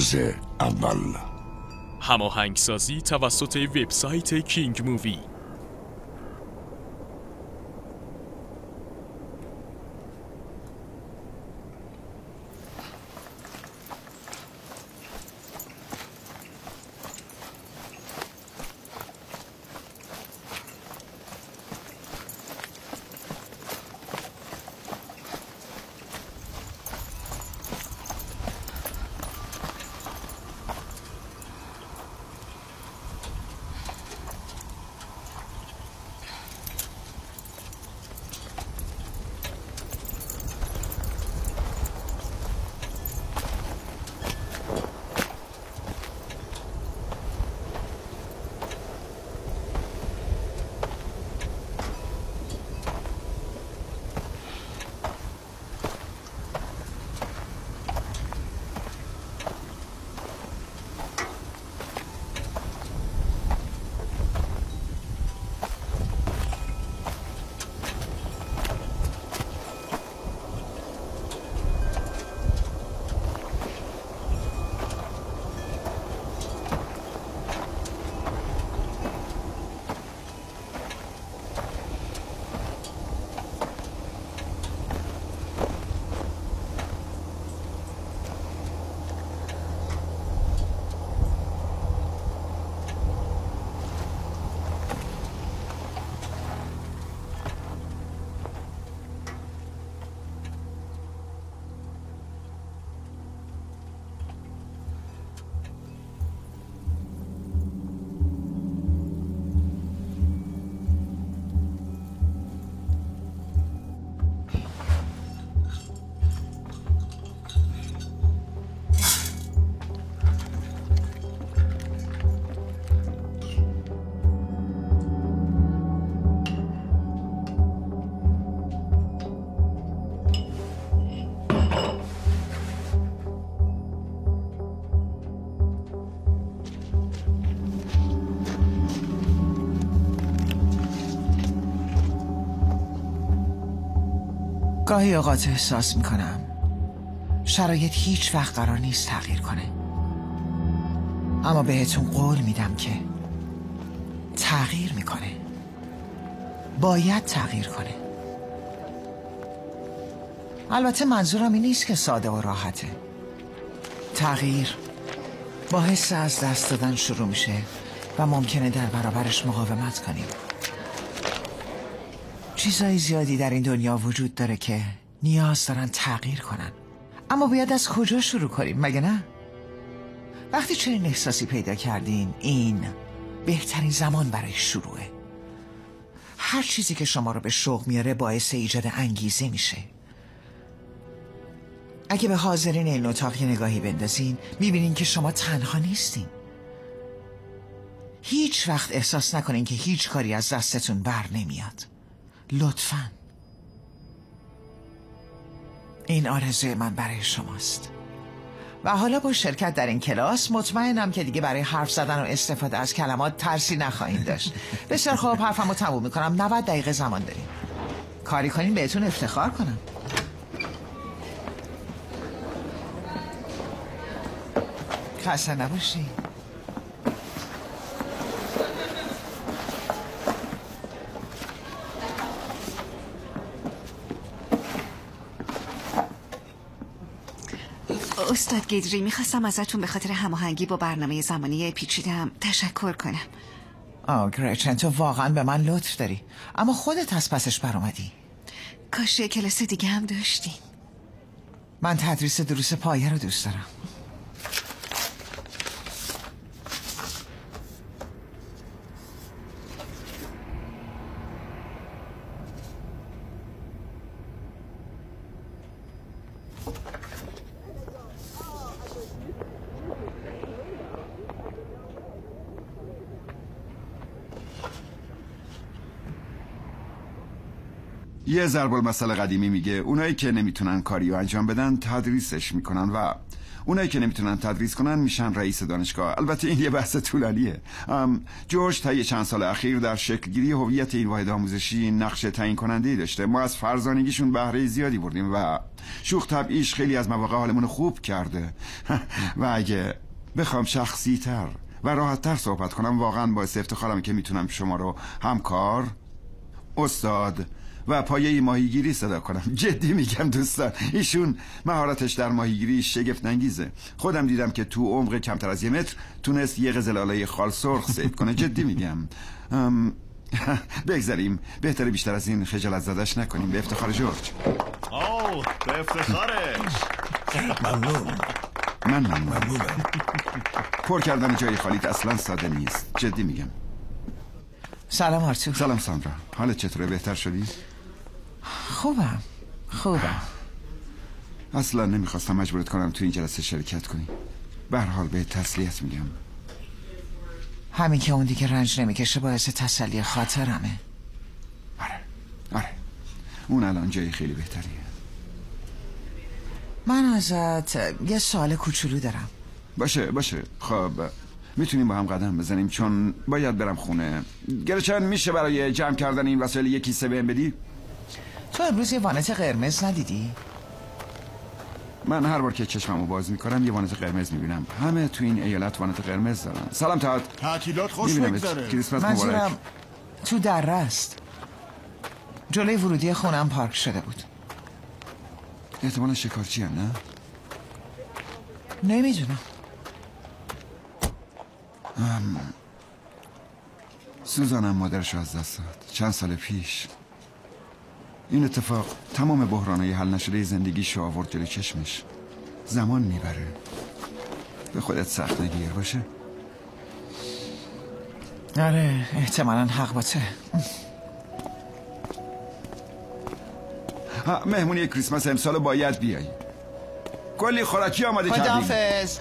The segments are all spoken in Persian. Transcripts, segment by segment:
روز اول. هماهنگسازی توسط وبسایت کینگ مووی. گاهی اوقات احساس میکنم شرایط هیچ وقت قرار نیست تغییر کنه، اما بهتون قول میدم که تغییر میکنه. باید تغییر کنه. البته منظورم این نیست که ساده و راحته. تغییر با حس از دست دادن شروع میشه و ممکنه در برابرش مقاومت کنیم. چیزای زیادی در این دنیا وجود داره که نیاز دارن تغییر کنن، اما باید از کجا شروع کنیم مگه نه؟ وقتی چنین احساسی پیدا کردین، این بهترین زمان برای شروعه. هر چیزی که شما رو به شوق میاره باعث ایجاد انگیزه میشه. اگه به حاضرین این اتاق یه نگاهی بندازین میبینین که شما تنها نیستین. هیچ وقت احساس نکنین که هیچ کاری از دستتون بر نمیاد. لطفاً. این آرزوی من برای شماست. و حالا با شرکت در این کلاس مطمئنم که دیگه برای حرف زدن و استفاده از کلمات ترسی نخواهید داشت. بسیار خوب، حرفمو تموم میکنم. 90 دقیقه زمان داریم. کاری کنین بهتون افتخار کنم. خسته نباشی. استاد گیدری، میخواستم ازتون به خاطر هماهنگی با برنامه زمانی پیچیدم تشکر کنم. گریچن، تو واقعا به من لطف داری، اما خودت از پسش بر اومدی. کاش کلاس دیگه هم داشتیم. من تدریس دروس پایه رو دوست دارم. یه ضرب المثل قدیمی میگه اونایی که نمیتونن کاریو انجام بدن تدریسش میکنن و اونایی که نمیتونن تدریس کنن میشن رئیس دانشگاه. البته این یه بحث طولانیه. جورج طی چند سال اخیر در شکلگیری هویت این واحد آموزشی نقش تعیین کننده‌ای داشته. ما از فرزانگیشون بهره زیادی بردیم و شوخ طبعیش خیلی از مواقع حالمون خوب کرده. و اگه بخوام شخصی تر و راحت تر صحبت کنم، واقعا باعث افتخارم که میتونم شما رو همکار، استاد و پایه ماهیگیری صدا کنم. جدی میگم دوستان، ایشون مهارتش در ماهیگیری شگفت انگیزه. خودم دیدم که تو عمق کمتر از 1 متر تونست یه قزلاله خال سرخ صید کنه. جدی میگم. بگذاریم، بهتره بیشتر از این خجالت زدش نکنیم. به افتخار جورج. به افتخارش. ممنون. من ممنونم. ممنونم. پر کردن جای خالیت اصلا ساده نیست. جدی میگم. سلام آرتور. سلام ساندرا، حالت چطوره؟ بهتر شدی؟ خوبم. اصلا نمیخواستم مجبورت کنم تو این جلسه شرکت کنی. به هر حال بهت تسلیت میگم. همین که اون دیگه رنج نمیکشه باعث تسلی خاطرمه. آره اون الان جایی خیلی بهتریه. من ازت یه سوال کوچولو دارم. باشه خب میتونیم با هم قدم بزنیم چون باید برم خونه. گرچن میشه برای جمع کردن این وسایل یه کیسه بهم بدی؟ تو امروز یه وانت قرمز ندیدی؟ من هر بار که چشممو باز میکنم یه وانت قرمز میبینم. همه تو این ایالت وانت قرمز دارن. سلام تاد. تعطیلات خوش بگذره. کریسمس منظورم مبارک. تو دره است. جلوی ورودی خونم پارک شده بود. احتمالا شکارچی هم نه؟ نمیدونم. سوزانم مادرشو از دست داد چند سال پیش. این اتفاق تمام بحرانای حل نشده زندگیشو آورد جلوی چشمش. زمان میبره. به خودت سخت نگیر باشه. آره احتمالاً حق باته. مهمونی کریسمس امسال باید بیایی. کلی خوراکی آماده کردیم. خداحافظ.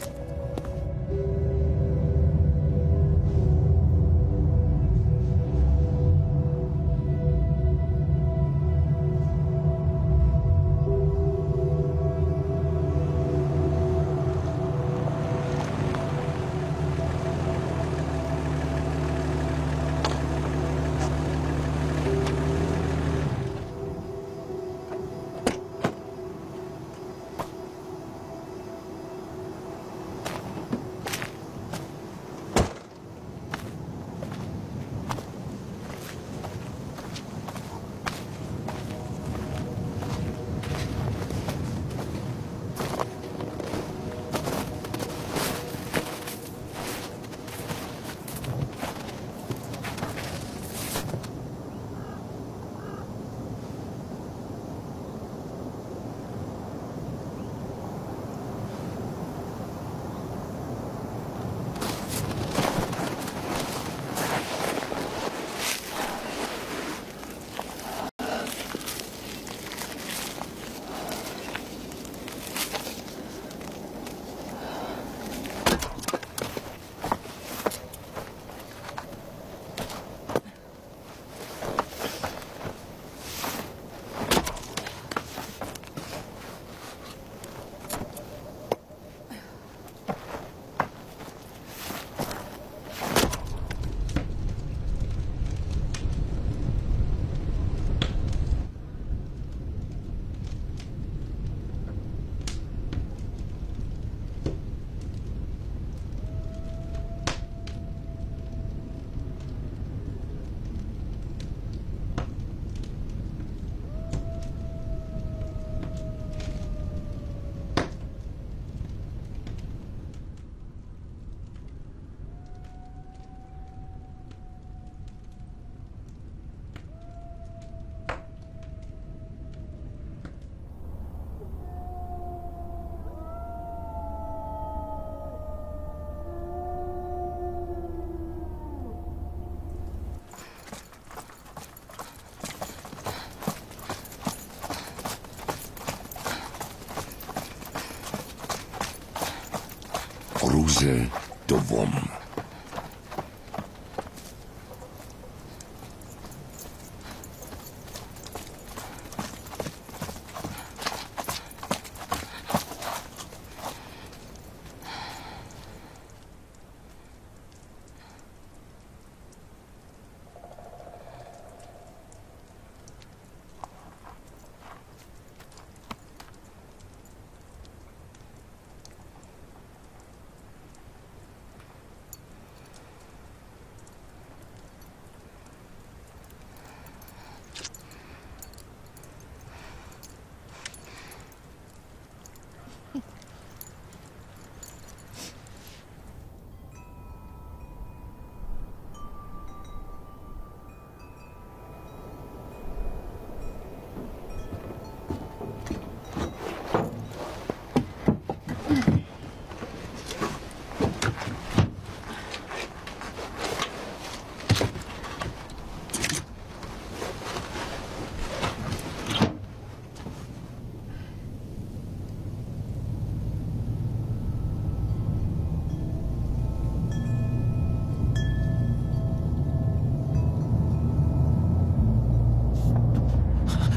روز دوم.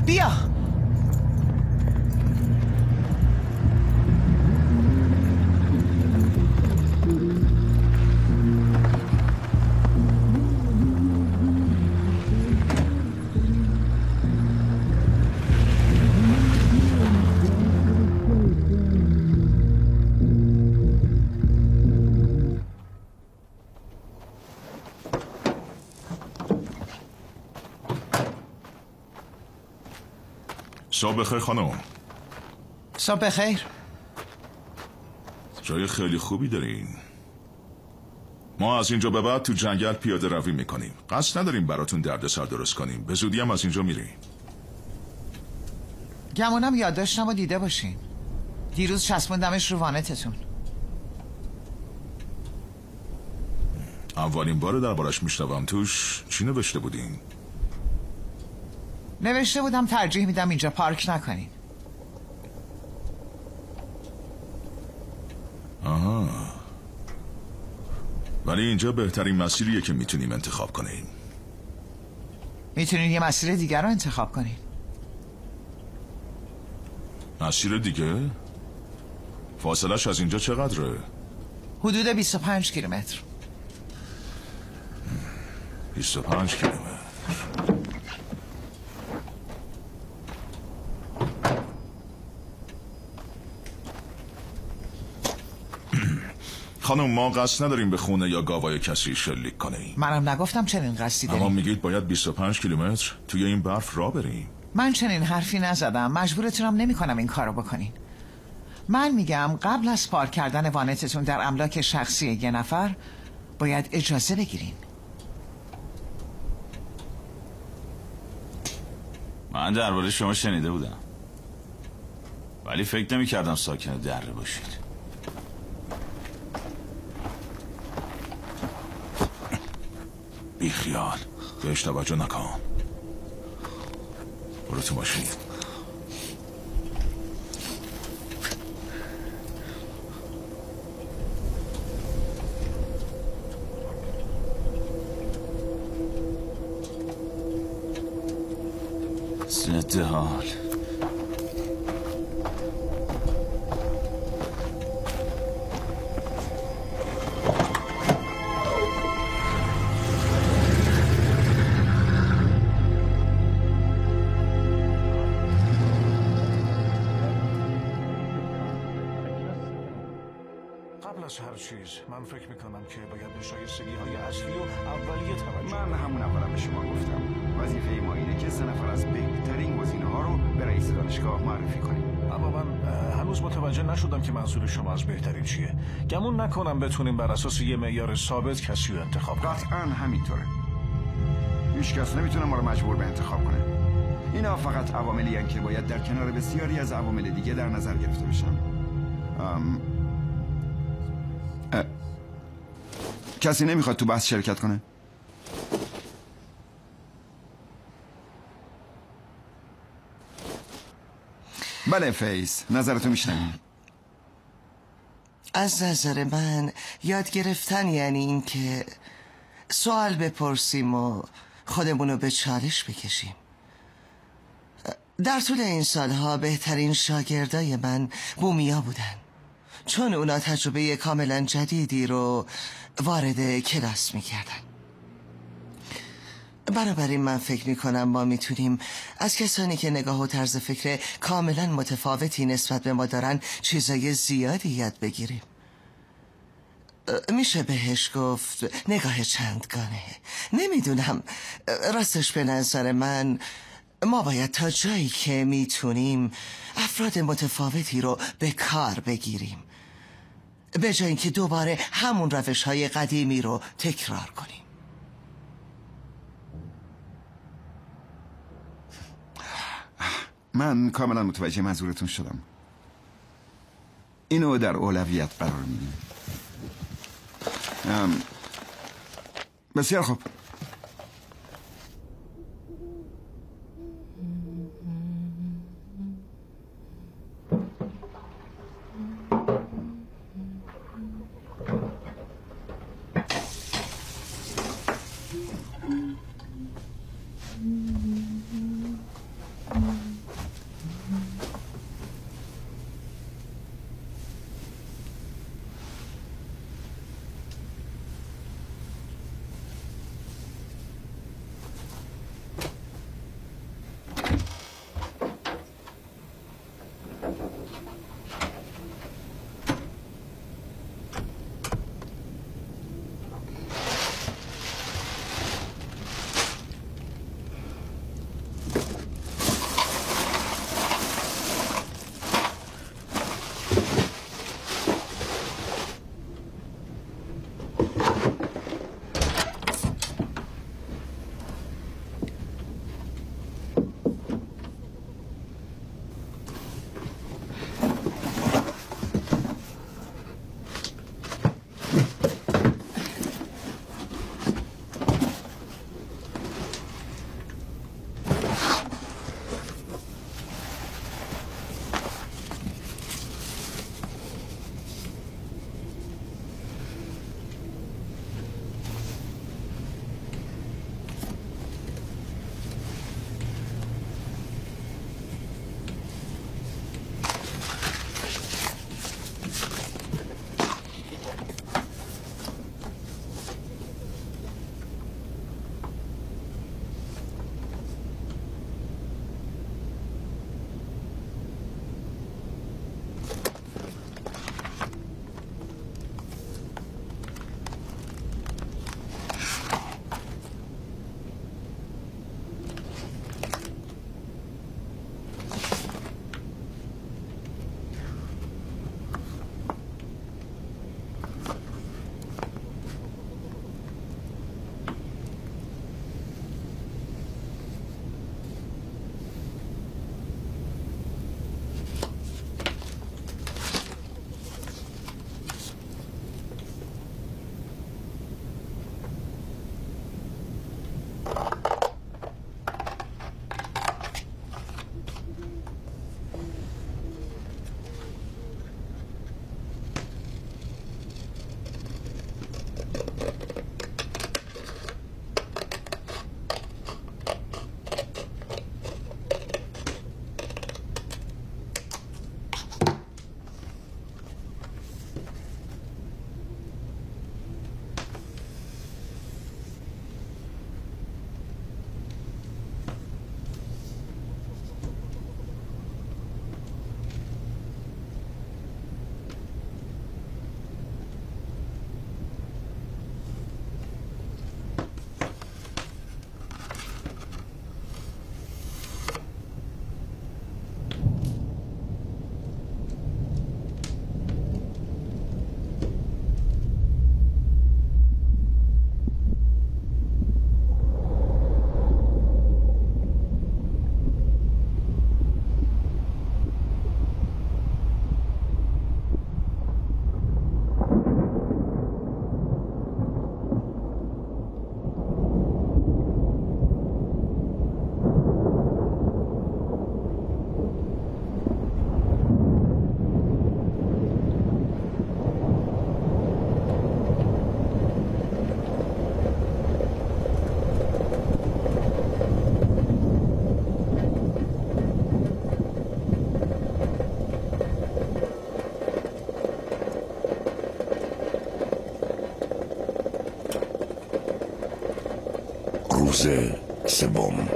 بیا. صبح بخیر خانم. صبح بخیر. جای خیلی خوبی دارین. ما از اینجا به بعد تو جنگل پیاده روی میکنیم. قصد نداریم براتون دردسر درست کنیم. به زودی هم از اینجا میریم. گمونم یادداشتمو دیده باشین. دیروز چسبوندمش رو وانتتون. اولین بار دربارش میشنوم. توش چی نوشته بودین؟ نوشته بودم ترجیح میدم اینجا پارک نکنین. آها. ولی اینجا بهترین مسیریه که میتونیم انتخاب کنیم. میتونین یه مسیر دیگر رو انتخاب کنین. مسیر دیگه؟ فاصلش از اینجا چقدره؟ حدود 25 کیلومتر. 25 کیلومتر. خانم ما قصد نداریم به خونه یا گاوای کسی شلیک کنیم. منم نگفتم چنین قصدی داریم. اما میگید باید 25 کیلومتر توی این برف راه بریم. من چنین حرفی نزدم. مجبورتونم نمی‌کنم این کارو بکنین. من میگم قبل از پارک کردن وانتتون در املاک شخصی یه نفر باید اجازه بگیرین. من درباره شما شنیده بودم، ولی فکر نمی‌کردم ساکن دره باشید. بی خیال، بهش توجه نکن. برو تو ماشین. ضد حال. قبل از هر چیز من فکر میکنم که باید به شایستگی های اصلی و اولیه توجه. من همون اولم به شما گفتم وظیفه ما اینه که 3 نفر از بهترین گزینه ها رو به رئیس دانشگاه معرفی کنیم. اما من هنوز متوجه نشدم که منظور شما از بهترین چیه. گمون نکنم بتونیم بر اساس یه معیار ثابت کسی رو انتخاب کنیم. قطعاً همینطوره. هیچ کس نمیتونه ما رو مجبور به انتخاب کنه. اینا فقط عواملی هستند که باید در کنار بسیاری از عوامل دیگه در نظر گرفته بشن. کسی نمیخواد تو بحث شرکت کنه؟ بله فیس، نظرتو میشنویم. از نظر من یاد گرفتن یعنی این که سوال بپرسیم و خودمونو به چالش بکشیم. در طول این سالها بهترین شاگردای من بومیا بودن، چون اونا تجربه کاملا جدیدی رو وارد کلاس میکردن. بنابراین من فکر میکنم ما میتونیم از کسانی که نگاه و طرز فکر کاملا متفاوتی نسبت به ما دارن چیزای زیادی یاد بگیریم. میشه بهش گفت نگاه چندگانه. نمیدونم، راستش به نظر من ما باید تا جایی که میتونیم افراد متفاوتی رو به کار بگیریم، به جای اینکه دوباره همون روش‌های قدیمی رو تکرار کنیم. من کاملا متوجه منظورتون شدم. اینو در اولویت قرار میدیم. بسیار خوب. روز سوم.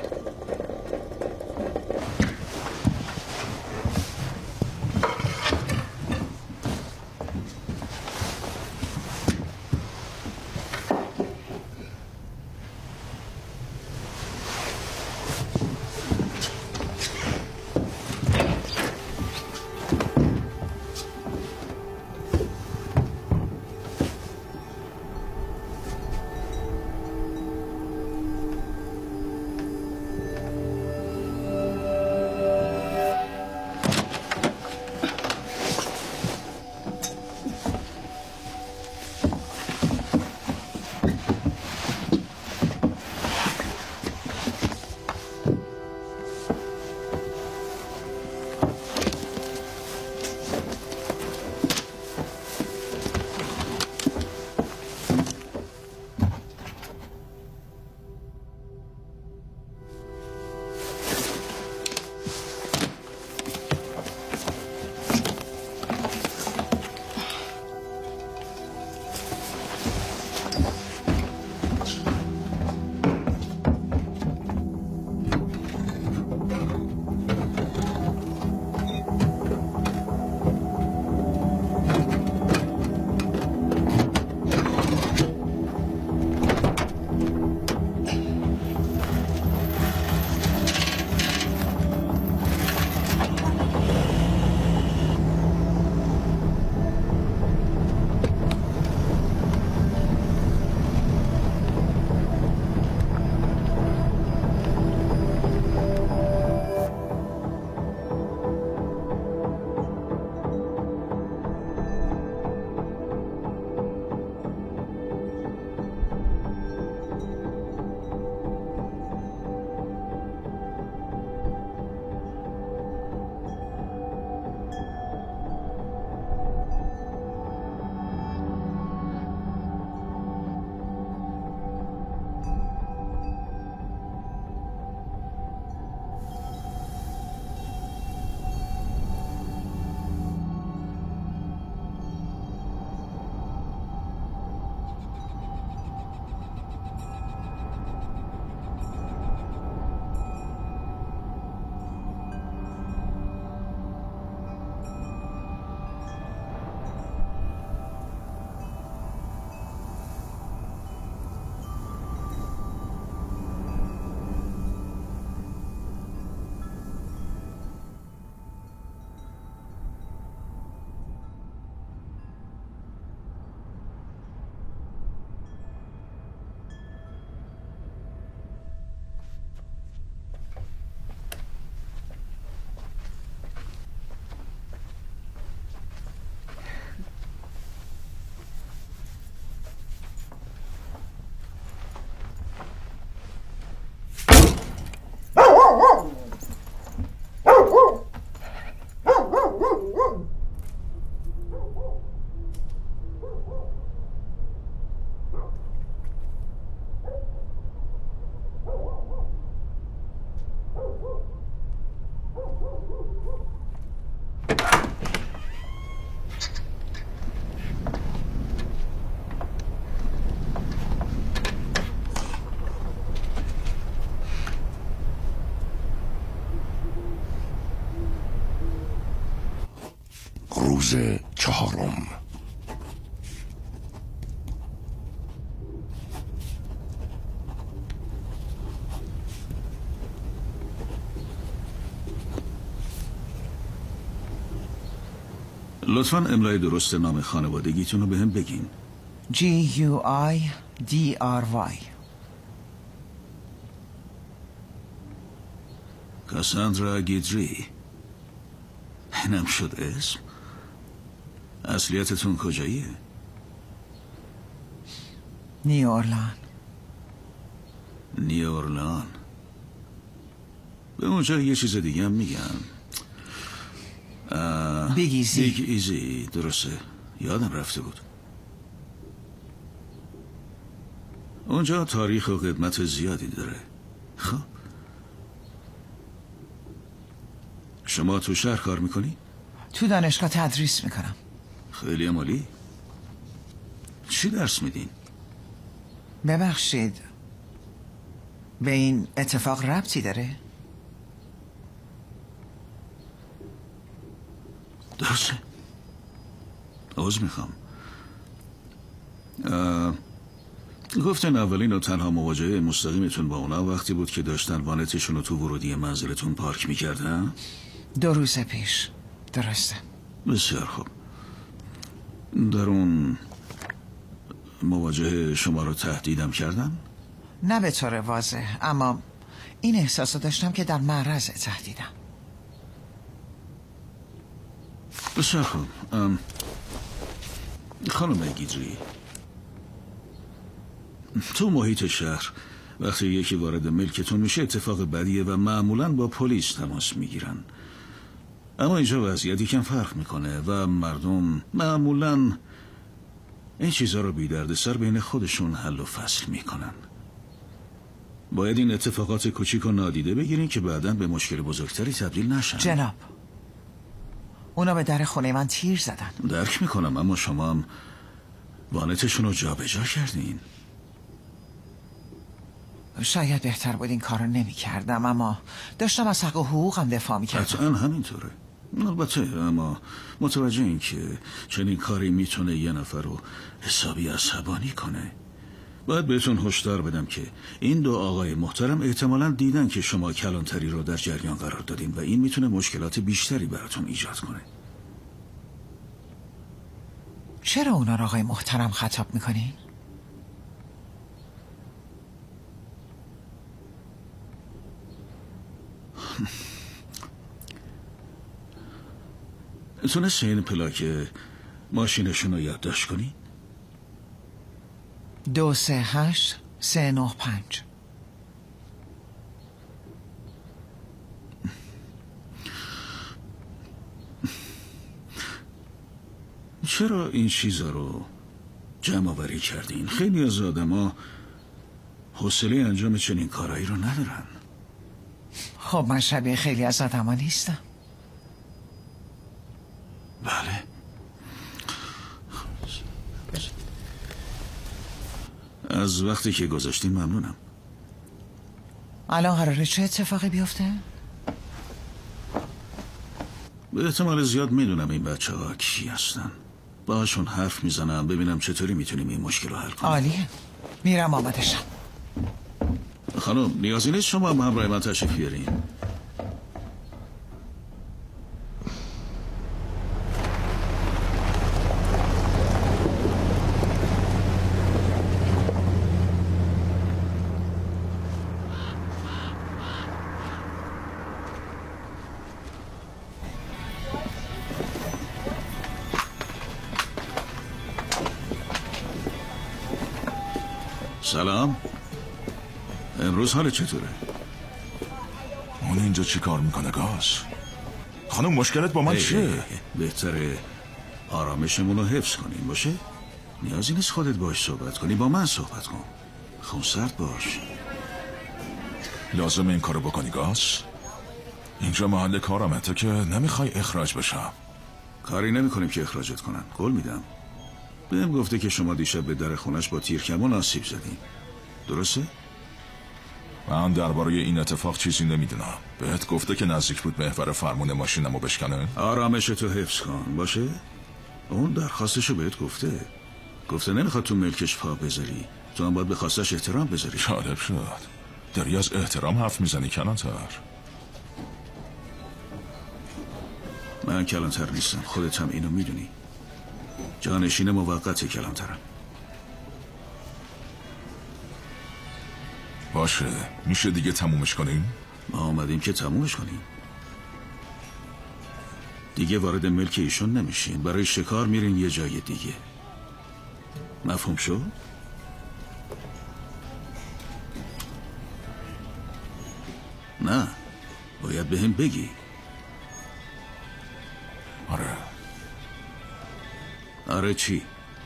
روز چهارم. لطفاً املای درست نام خانوادگیتون رو به هم بگین. G-U-I-D-R-Y. کاساندرا گیدری. اینم شد اسم. اصلیتتون کجاییه؟ نیورلان. نیورلان. به اونجا یه چیز دیگه هم میگم. بیگ ایزی. بیگ ایزی، درسته. یادم رفته بود. اونجا تاریخ و قدمت زیادی داره. خب شما تو شهر کار میکنی؟ تو دانشگاه تدریس میکنم. خیلی عالی. چی درس میدین؟ ببخشید، به این اتفاق ربطی داره؟ درسته. عذر میخوام. گفتن اولین و تنها مواجهه مستقیمتون با اونا وقتی بود که داشتن وانتشون رو تو ورودی منزلتون پارک میکردن؟ 2 روز پیش. درسته. بسیار خوب. در اون مواجهه شما رو تهدیدم کردن؟ نه به طور واضح، اما این احساس داشتم که در معرض تهدیدم. بسیار خوب. خانم گیدری، تو محیط شهر وقتی یکی وارد ملکتون میشه اتفاق بدیه و معمولاً با پلیس تماس میگیرن. اما اینجا وضعیت یکم فرق میکنه و مردم معمولاً این چیزها رو بی دردسر بین خودشون حل و فصل میکنن. باید این اتفاقات کوچیک و نادیده بگیرین که بعداً به مشکل بزرگتری تبدیل نشن. جناب، اونا به در خونه من تیر زدن. درک میکنم، اما شما هم وانتشون رو جا به جا کردین. شاید بهتر بود این کار رو نمی کردم، اما داشتم از حق و حقوقم دفاع می کردم. قطعا همینطوره. البته اما متوجه این که چنین کاری میتونه یه نفر رو حسابی عصبانی کنه. باید بهتون هشدار بدم که این 2 آقای محترم احتمالاً دیدن که شما کلانتری رو در جریان قرار دادین و این میتونه مشکلات بیشتری براتون ایجاد کنه. چرا اونا رو آقای محترم خطاب میکنی؟ تونستی این پلاک ماشینشون رو یادداشت کنی؟ 238 395. چرا این چیزا رو جمع آوری کردین؟ خیلی از آدما حوصله انجام چنین کارهایی رو ندارن. خب من شبیه خیلی از آدما نیستم. بله. از وقتی که گذاشتین ممنونم. الان قراره چه اتفاقی بیفته؟ به احتمال زیاد میدونم این بچه ها کی هستن. باهاشون حرف میزنم ببینم چطوری میتونیم این مشکل رو حل کنیم. عالیه، میرم آماده شم. خانم نیازی نیست شما هم همراه من تشریف بیارین. سلام. امروز حال چطوره؟ اون اینجا چی کار میکنه گاز؟ خانم مشکلت با من چیه؟ بهتره آرامشمون رو حفظ کنیم باشه؟ نیازی نیست خودت باش صحبت کنی، با من صحبت کن. خونسرد باش. لازم این کارو بکنی گاز؟ اینجا محل کارمته که نمیخوای اخراج بشم. کاری نمیکنیم که اخراجت کنن، قول میدم. بهم گفته که شما دیشب به در خونش با تیرکمان آسیب زدین، درسته؟ من درباره این اتفاق چیزی نمیدونم. بهت گفته که نزدیک بود محور فرمون ماشینمو بشکنه؟ آرامشتو حفظ کن باشه؟ اون درخواستشو بهت گفته نمیخواد تو ملکش پا بذاری، تو هم باید به خواستش احترام بذاری. جالب شد داری از احترام حرف میزنی کلانتر. من کلانتر نیستم، خودت هم اینو میدونی. جانشین موقت کلانترم. باشه میشه دیگه تمومش کنیم؟ ما آمدیم که تمومش کنیم. دیگه وارد ملک ایشون نمیشین، برای شکار میرین یه جای دیگه. مفهوم شد؟ نه باید به هم بگی. آره چی؟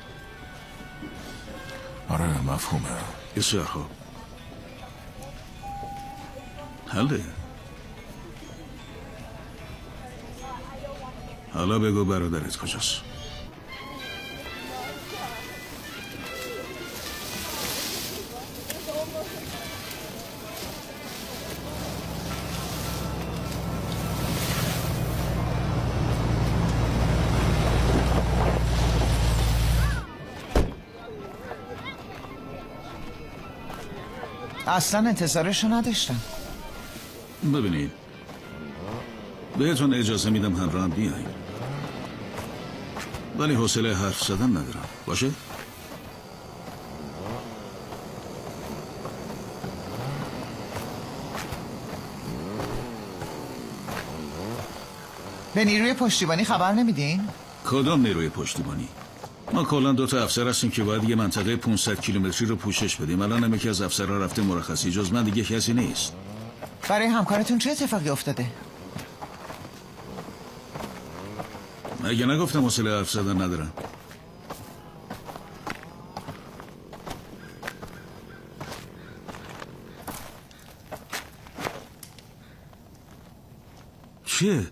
آره مفهومه. بسیار خوب. حله. حالا بگو برادرت کجاست؟ اصلا انتظارشو نداشتم. ببینید بهتون اجازه میدم همراهم بیاین، ولی حوصله حرف زدن ندارم. باشه؟ به نیروی پشتیبانی خبر نمیدین؟ کدام نیروی پشتیبانی؟ ما کلا 2 تا افسر هستیم که باید یه منطقه 500 کیلومتری رو پوشش بدیم. الان یکی از افسرها رفته مرخصی، جز من دیگه کسی نیست. برای همکارتون چه اتفاقی افتاده؟ مگه نگفتم حوصله حرف زدن ندارم؟ چیه؟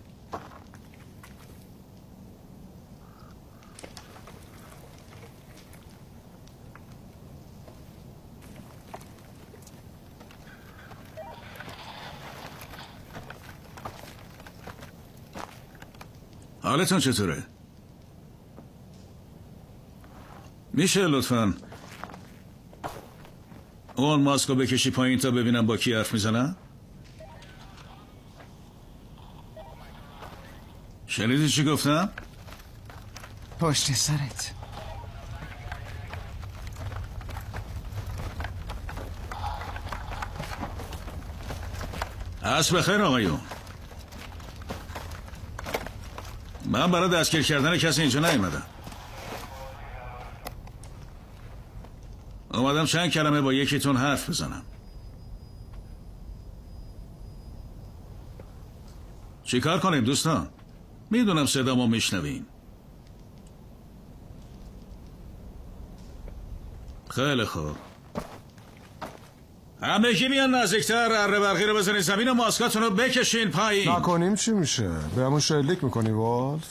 حالتون چطوره؟ میشه لطفاً اون ماسکو بکشی پایین تا ببینم با کی حرف میزنم؟ شنیدی چی گفتم؟ پشت سرت. عصر بخیر آقایون. من برای دستگیر کردن کسی اینجا نیومدم. اومدم چند کلمه با یکیتون حرف بزنم. چی کار کنیم دوستان؟ میدونم صدامو میشنوین. خیلی خوب. همه بیان نزدیکتر، اره برقی رو بزنید زمین و ماسکاتون رو بکشین پایین. نکنیم چی میشه؟ به همون شلیک میکنی والف؟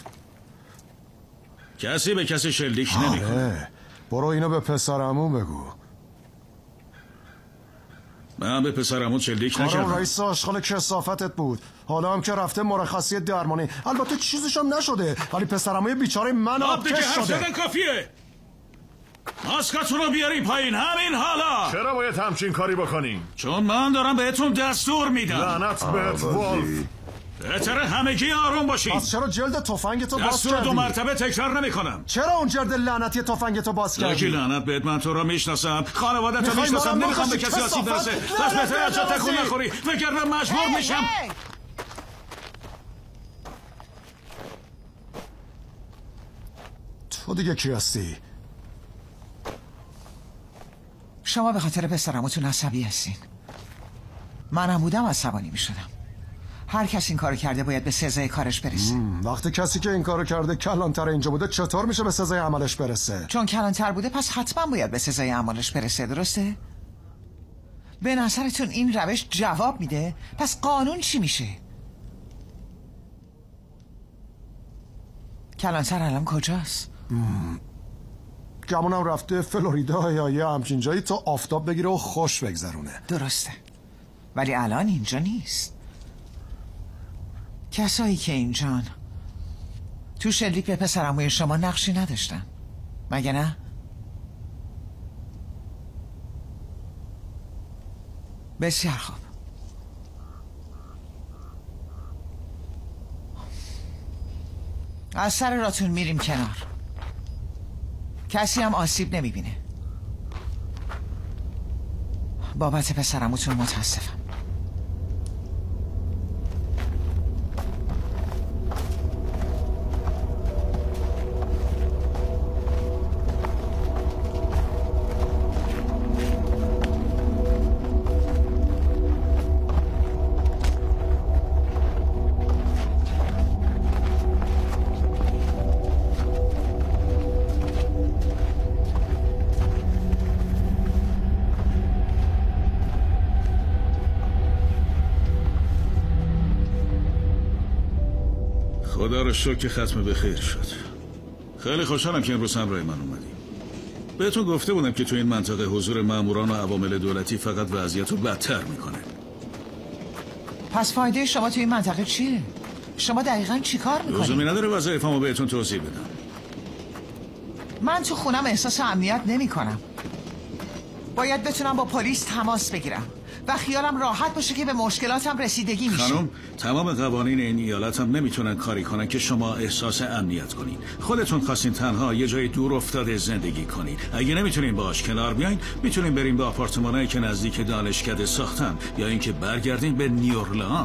کسی به کسی شلیک نمیکنه. برو اینو به پسرمون بگو. من به پسرمون شلیک نکردم. رئیس آشغال کثافتت بود. حالا هم که رفته مرخصی درمانی. البته چیزش هم نشده، ولی پسرمون بیچاره من آبکش شده. حرف زدن کافیه. ماسکاتون رو بیاری پایین همین حالا. چرا باید همچین کاری بکنیم؟ چون من دارم بهتون دستور میدم. لعنت بهت والف. بهتر همگی آروم باشین. پس چرا جلد تفنگتو باز دستور کردی؟ 2 مرتبه تکرار نمیکنم. چرا اون جلد لعنتی تفنگتو باز کردی؟ یکی لعنت بهت، من تو رو میشناسم، خانواده‌تو میشناسم، نمیخوام به کسی آسیب برسه. پس بهتر از جا تکون نخوری، وگرنه مجبور میشم. تو دیگه کی هستی؟ شما به خاطر پسرموتون عصبی هستین. منم بودم عصبانی میشدم. هر کس این کارو کرده باید به سزای کارش برسه. وقتی کسی که این کارو کرده کلانتر اینجا بوده چطور میشه به سزای عملش برسه؟ چون کلانتر بوده پس حتما باید به سزای عملش برسه، درسته؟ به نظرتون این روش جواب میده؟ پس قانون چی میشه؟ کلانتر الان کجاست؟ گمونم رفته فلوریدا یا یه همچین جایی تا آفتاب بگیره و خوش بگذرونه. درسته، ولی الان اینجا نیست. کسایی که اینجان تو شلیک به پسرعموی شما نقشی نداشتن، مگه نه؟ بسیار خوب. از سر راتون میریم کنار. کسی هم آسیب نمیبینه. بابت پسرعموتون متاسفم. خدا رو شکر که ختم به خیر شد. خیلی خوشحالم که امروز همراه من اومدیم. بهتون گفته بودم که تو این منطقه حضور ماموران و عوامل دولتی فقط وضعیت رو بدتر میکنه. پس فایده شما تو این منطقه چیه؟ شما دقیقاً چی کار میکنید؟ لزومی نداره وظایفمو بهتون توضیح بدم. من تو خونم احساس امنیت نمی کنم. باید بتونم با پلیس تماس بگیرم و خیالم راحت باشه که به مشکلاتم رسیدگی میشه. خانم، تمام قوانین این ایالت هم نمیتونن کاری کنن که شما احساس امنیت کنین. خودتون خواستین تنها یه جای دور افتاده زندگی کنین. اگه نمیتونین باهاش کنار بیاین، میتونین بریم به آپارتمانایی که نزدیک دانشکده ساختن یا اینکه برگردین به نیورلان.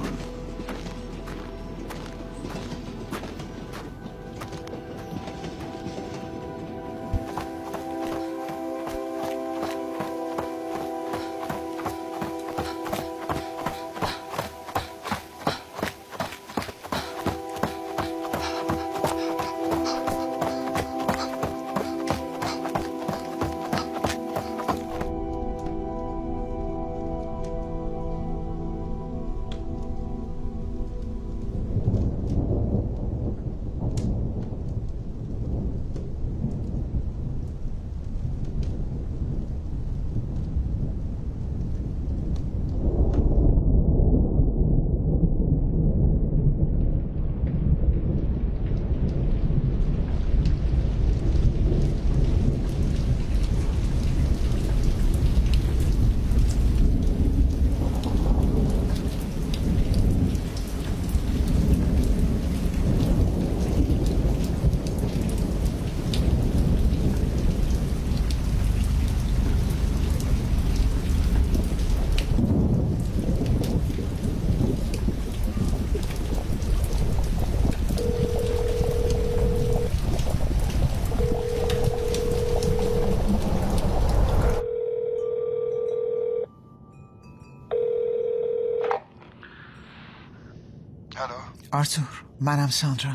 آرتور، منم ساندرا.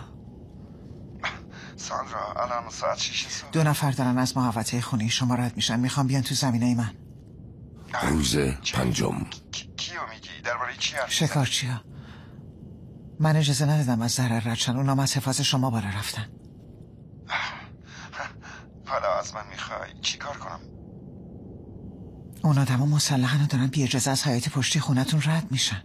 ساندرا، الان ساعت 6 صبح. 2 نفر دارن از محوطه خونه شما رد میشن. میخوام بیان تو زمینه من. روز پنجم. کیو میگی؟ درباره چی حرف؟ شکارچیا. من اجازه ندادم از ضرر رد شن. اونام از حفاظ شما بالا رفتن. حالا از من میخوای چی کار کنم؟ اون آدم مسلحن دارن بی اجازه از حیاط پشتی خونتون رد میشن.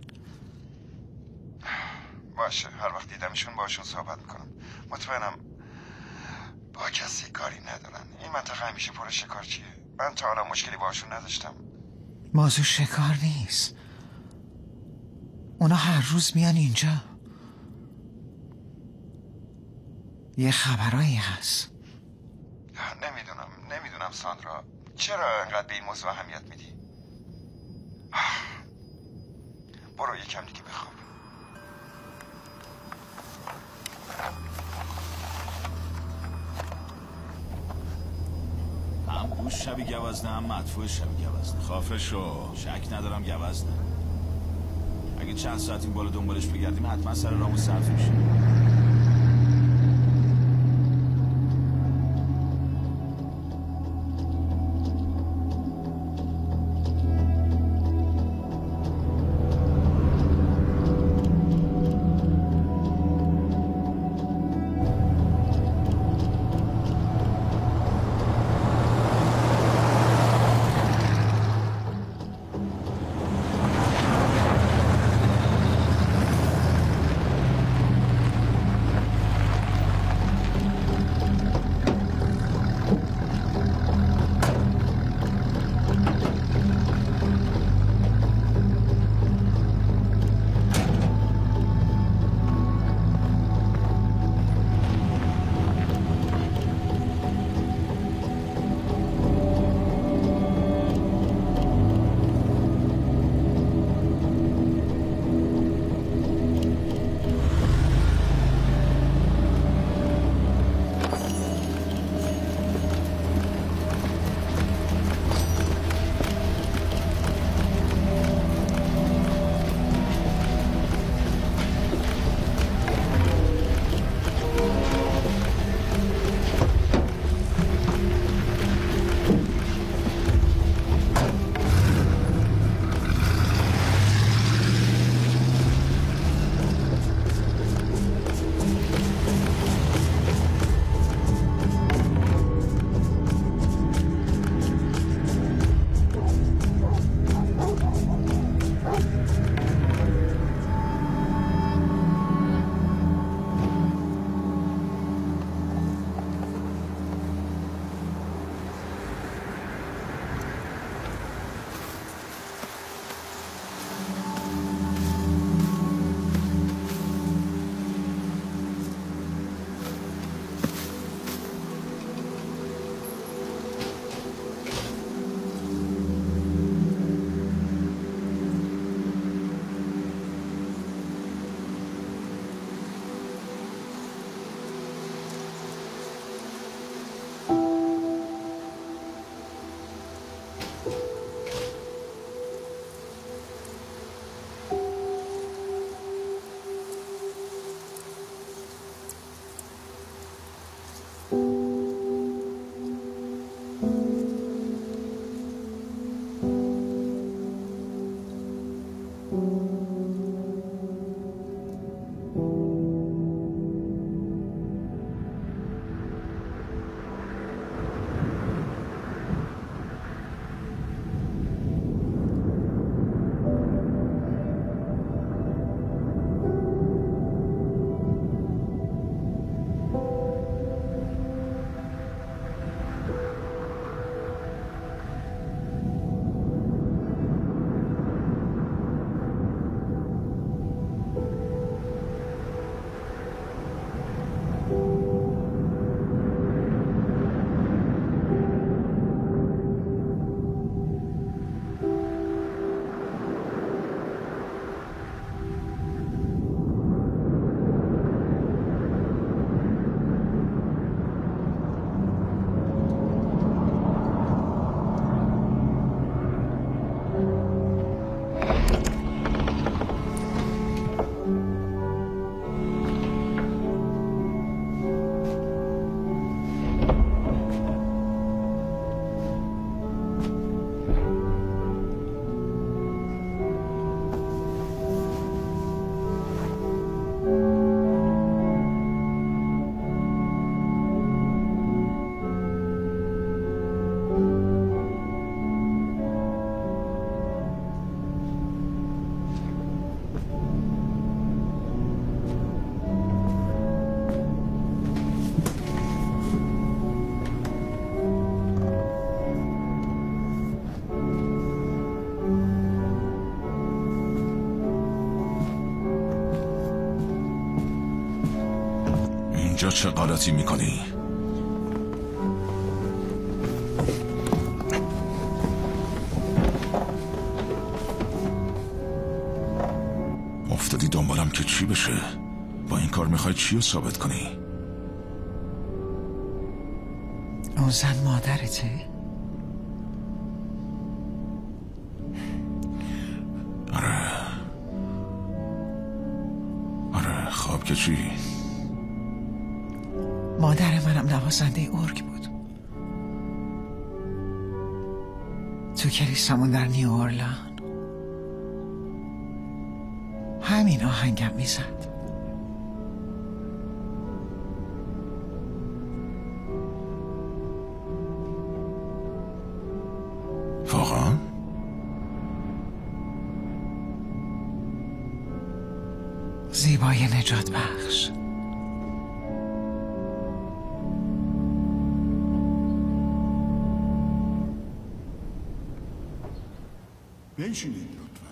باشه، هر وقت دیدمشون باشون صحبت میکنم. مطمئنم با کسی کاری ندارن. این منطقه همیشه پر شکارچیه. من تا حالا مشکلی باشون نداشتم. موضوع شکار نیست. اونا هر روز میان اینجا. یه خبرایی هست. نمیدونم ساندرا، چرا انقدر به این موضوع اهمیت میدی؟ برو یکم دیگه بخواب. هم گوش شبی گوزنه، هم مدفوع شبی گوزنه. خافه شو، شک ندارم گوزنه. اگه چند ساعت این بالا دنبالش بگردیم حتما سر رامو سبز میشه. اینجا چه غلطی میکنی؟ افتادی دنبالم که چی بشه؟ با این کار میخوای چی رو ثابت کنی؟ اون زن مادرته؟ آره خواب که چی؟ مادر منم نوازنده ارگ بود. تو کلیسامون در نیو اورلان همین آهنگم میزد. واقعا؟ زیبای نجات بخش. بنشینید لطفا.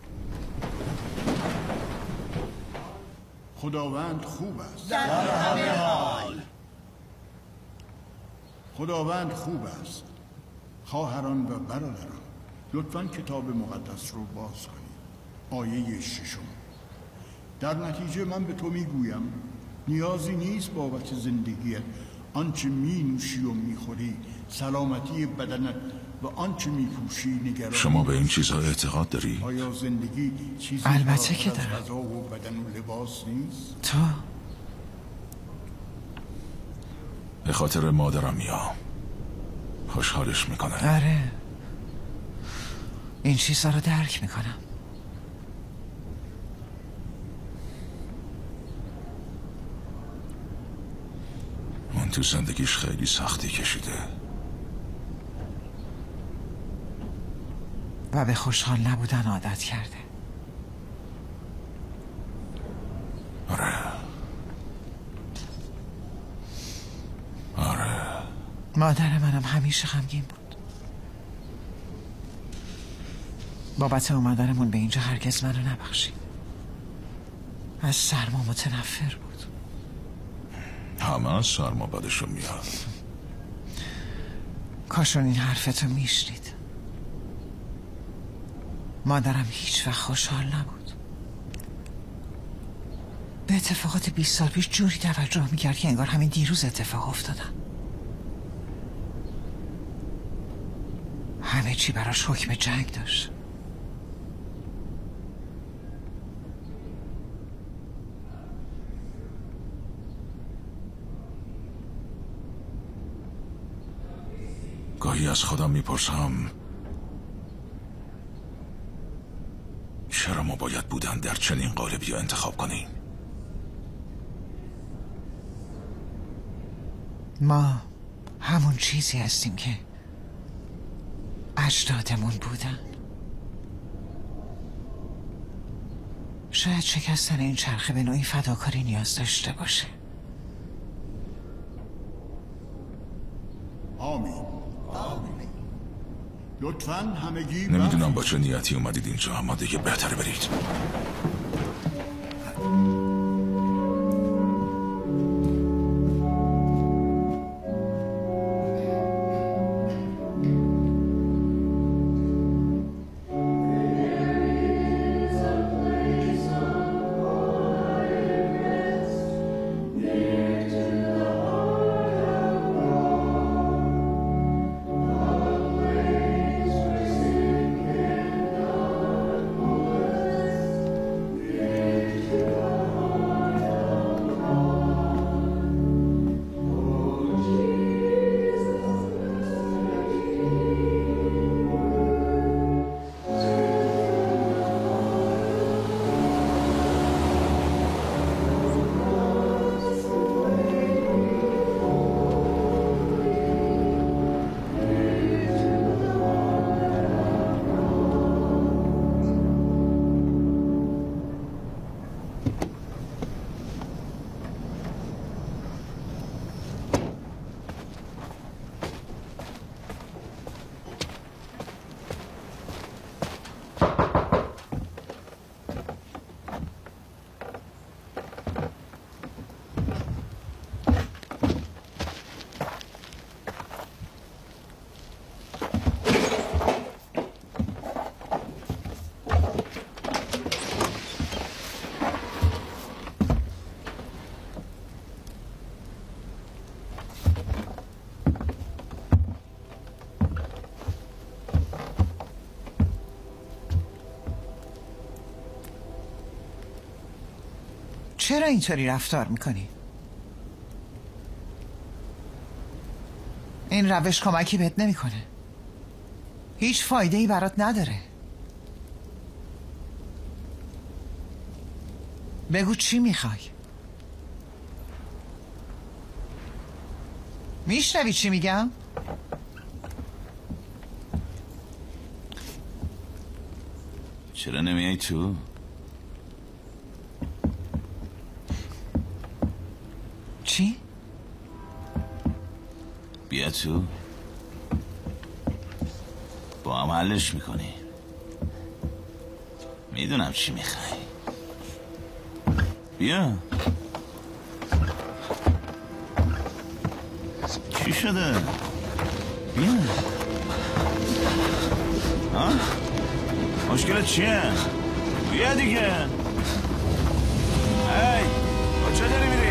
خداوند خوب است در همه حال. خداوند خوب است. خواهران و برادران، لطفا کتاب مقدس رو باز کنید. آیه 6. در نتیجه من به تو میگویم نیازی نیست بابت زندگیت آنچه می نوشی و میخوری، سلامتی بدنت و آنچه میپوشی نگران. شما به این چیزها اعتقاد داری؟ آیا زندگی چیزی البته که دارم. غذا و بدن و لباس نیست؟ تو به خاطر مادرم میام. خوشحالش میکنه. آره، این چیزها رو درک میکنم. اون تو زندگیش خیلی سختی کشیده و به خوشحال نبودن عادت کرده. آره مادر منم همیشه غمگین بود. بابت اومدنمون به اینجا هرگز منو نبخشید. از سرما متنفر بود. همه از سرما بدشون میاد. کاشون این حرفتو میشنید. مادرم هیچ وقت خوشحال نبود. به اتفاقات 20 سال پیش جوری توجه میکرد که انگار همین دیروز اتفاق افتادن. همه چی براش حکم جنگ داشت. گاهی از خودم میپرسم چرا ما باید بودن در چنین قالبی رو انتخاب کنیم؟ ما همون چیزی هستیم که اجدادمون بودن. شاید شکستن این چرخه به نوعی فداکاری نیاز داشته باشه. آمین. لطفاً همگی نمیدونم با چه نیتی اومدید اینجا، اما دیگه بهتره برید. چرا اینطوری رفتار میکنی؟ این روش کمکی بهت نمیکنه. هیچ فایده ای برات نداره. بگو چی میخوای؟ میشنوی چی میگم؟ چرا نمیای تو؟ چی؟ بیا تو، با هم حلش میکنی. میدونم چی میخوای. بیا. چی شده؟ بیا. ها؟ مشکلت چیه؟ بیا دیگه. هی، کجا داری میری؟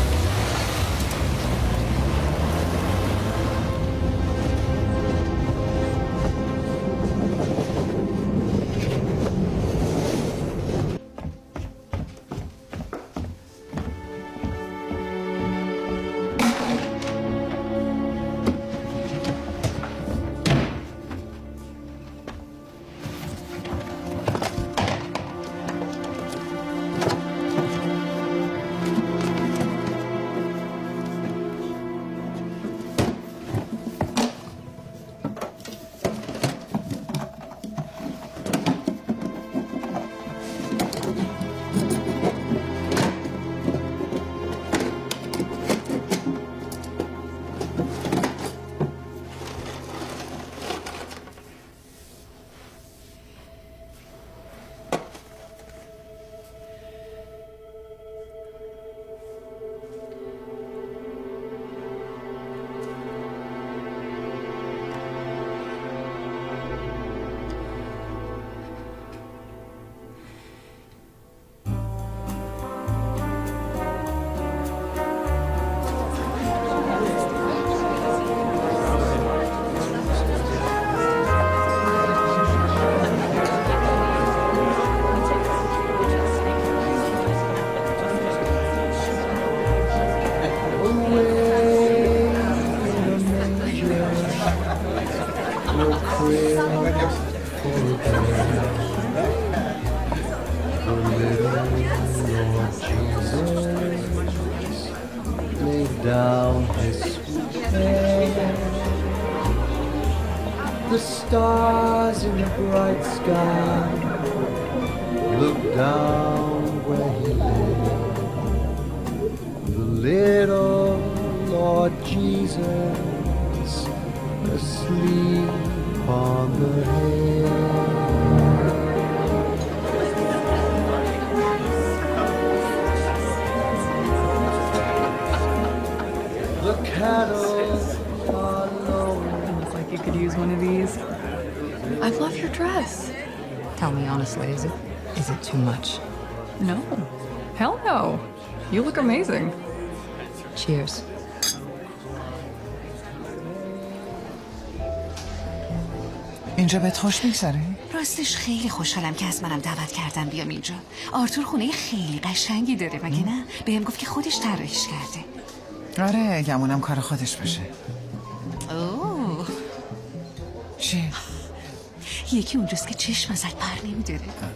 Down his head, the stars in the bright sky look down where he lay. The little Lord Jesus asleep on the hill. The cattle are low. Looks like you could use one of these. I love your dress. Tell me honestly, is it too much? No. Hell no. You look amazing. Cheers. اینجا بهت خوش میگذره؟ راستش خیلی خوشحالم که از منم دعوت کردن بیام اینجا. آرتور خونه خیلی قشنگی داره مگه نه؟ بهم گفت که خودش طراحیش کرده. آره گمونم کار خودش باشه. اوه. چی؟ یکی اونجاست که چشم ازت پر نمیداره.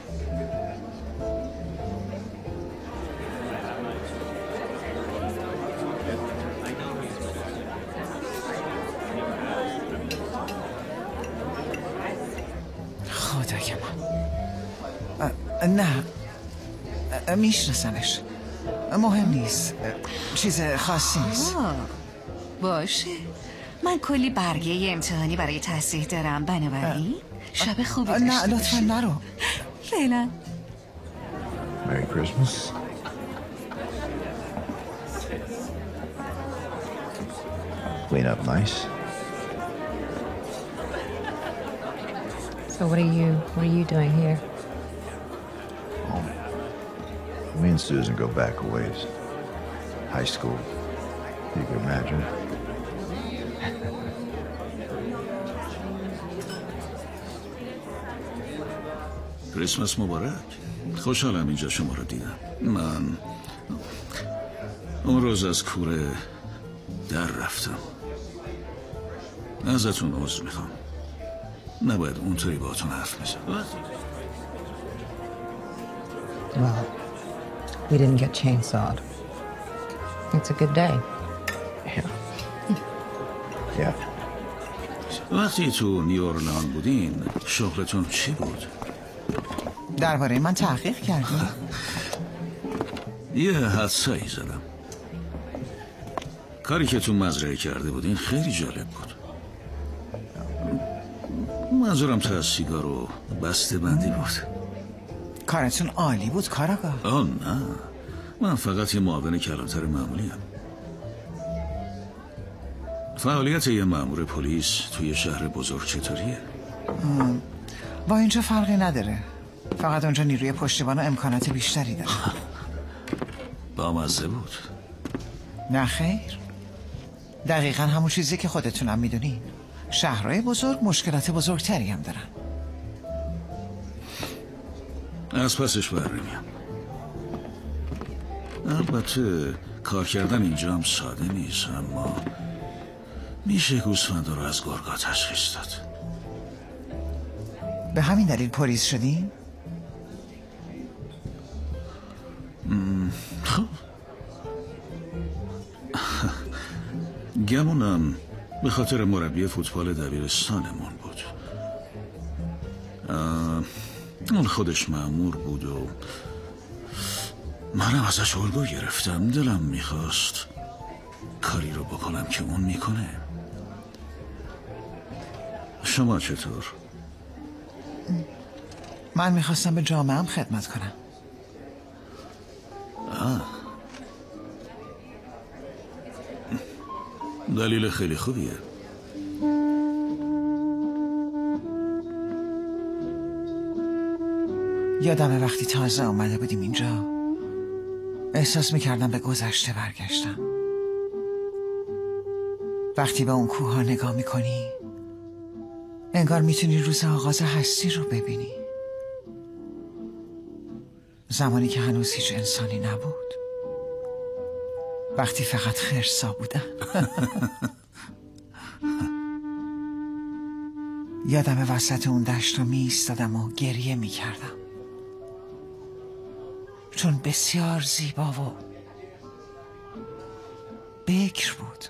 خدای من. نه میشناسمش. مهم نیست. چیز خاصی نیست. باشه. من کلی برگه امتحانی برای تصحیح دارم. بنابراین شب خوبی داشته نه لطفا نرو. فعلا. Merry Christmas. Clean up nice. So what are you doing here? Home. Me and Susan go back a ways. High school. You can imagine. کریسمس مبارک. خوشحالم اینجا شما رو دیدم. من اون روز از کوره در رفتم. ازتون عذر میخوام. نباید اونطوری باهاتون حرف بزنم. Well, we didn't get chainsawed. It's a good day. Yeah. وقتی تو نیورلند بودین شغلتون چی بود؟ درباره من تحقیق کردی؟ یه حدسایی زدم. کاری که تو مزرعه کرده بودین خیلی جالب بود. منظورم تا سیگار و بسته بندی بود. کارتون عالی بود کاراگاه. نه، من فقط یه معاون کلانتر معمولی هم. فعالیت یه مأمور پلیس توی شهر بزرگ چطوریه؟ با اینجا فرقی نداره. فقط اونجا نیروی پشتیبان و امکانات بیشتری داره. بامزه بود. نه خیر، دقیقا همون چیزی که خودتونم میدونین. شهرهای بزرگ مشکلات بزرگتری هم دارن. از پسش برمیم. البته کار کردن اینجا هم ساده نیست، اما میشه گوسفندا رو از گرگا تشخیص داد. به همین دلیل پلیس شدین؟ خب گمونم به خاطر مربی فوتبال دبیرستانمون بود. اون خودش مأمور بود و منم ازش الگو گرفتم. دلم میخواست کاری رو بکنم که اون میکنه. شما چطور؟ من میخواستم به جامعه‌ام خدمت کنم. دلیل خیلی خوبیه. یادمه وقتی تازه آمده بودیم اینجا احساس میکردم به گذشته برگشتم. وقتی به اون کوه ها نگاه میکنی انگار میتونی روز آغاز هستی رو ببینی. زمانی که هنوز هیچ انسانی نبود، وقتی فقط خرسا بودن. یادم وسط اون دشت رو می ایستادم و گریه می کردم، چون بسیار زیبا و بکر بود.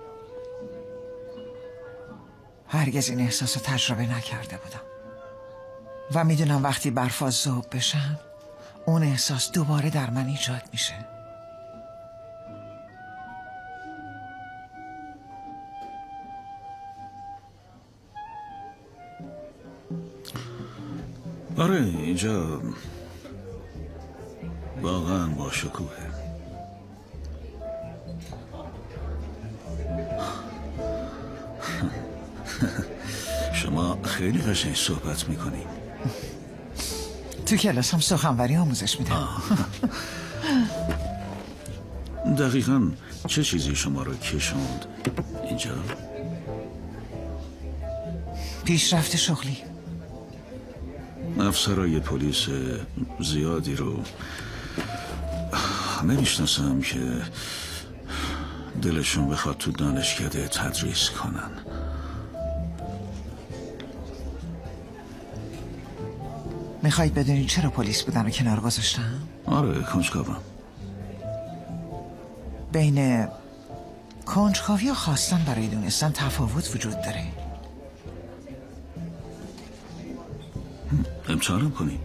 هرگز این احساس رو تجربه نکرده بودم و میدونم وقتی برفا ذوب بشن اون احساس دوباره در من ایجاد میشه. آره، اینجا واقعا با شکوهه. شما خیلی قشنگ صحبت میکنی. تو کلاس هم سخنوری آموزش میدم. دقیقاً چه چیزی شما رو کشوند اینجا؟ پیشرفت شغلی. افسرهای پلیس زیادی رو نمیشناسم که دلشون بخواد تو دانشکده تدریس کنن. میخواید بدونید چرا پلیس بودن رو کنار گذاشتم؟ آره، کنجکاوم. بین کنجکاوی و خواستن برای دونستن تفاوت وجود داره. امتحانم کنی.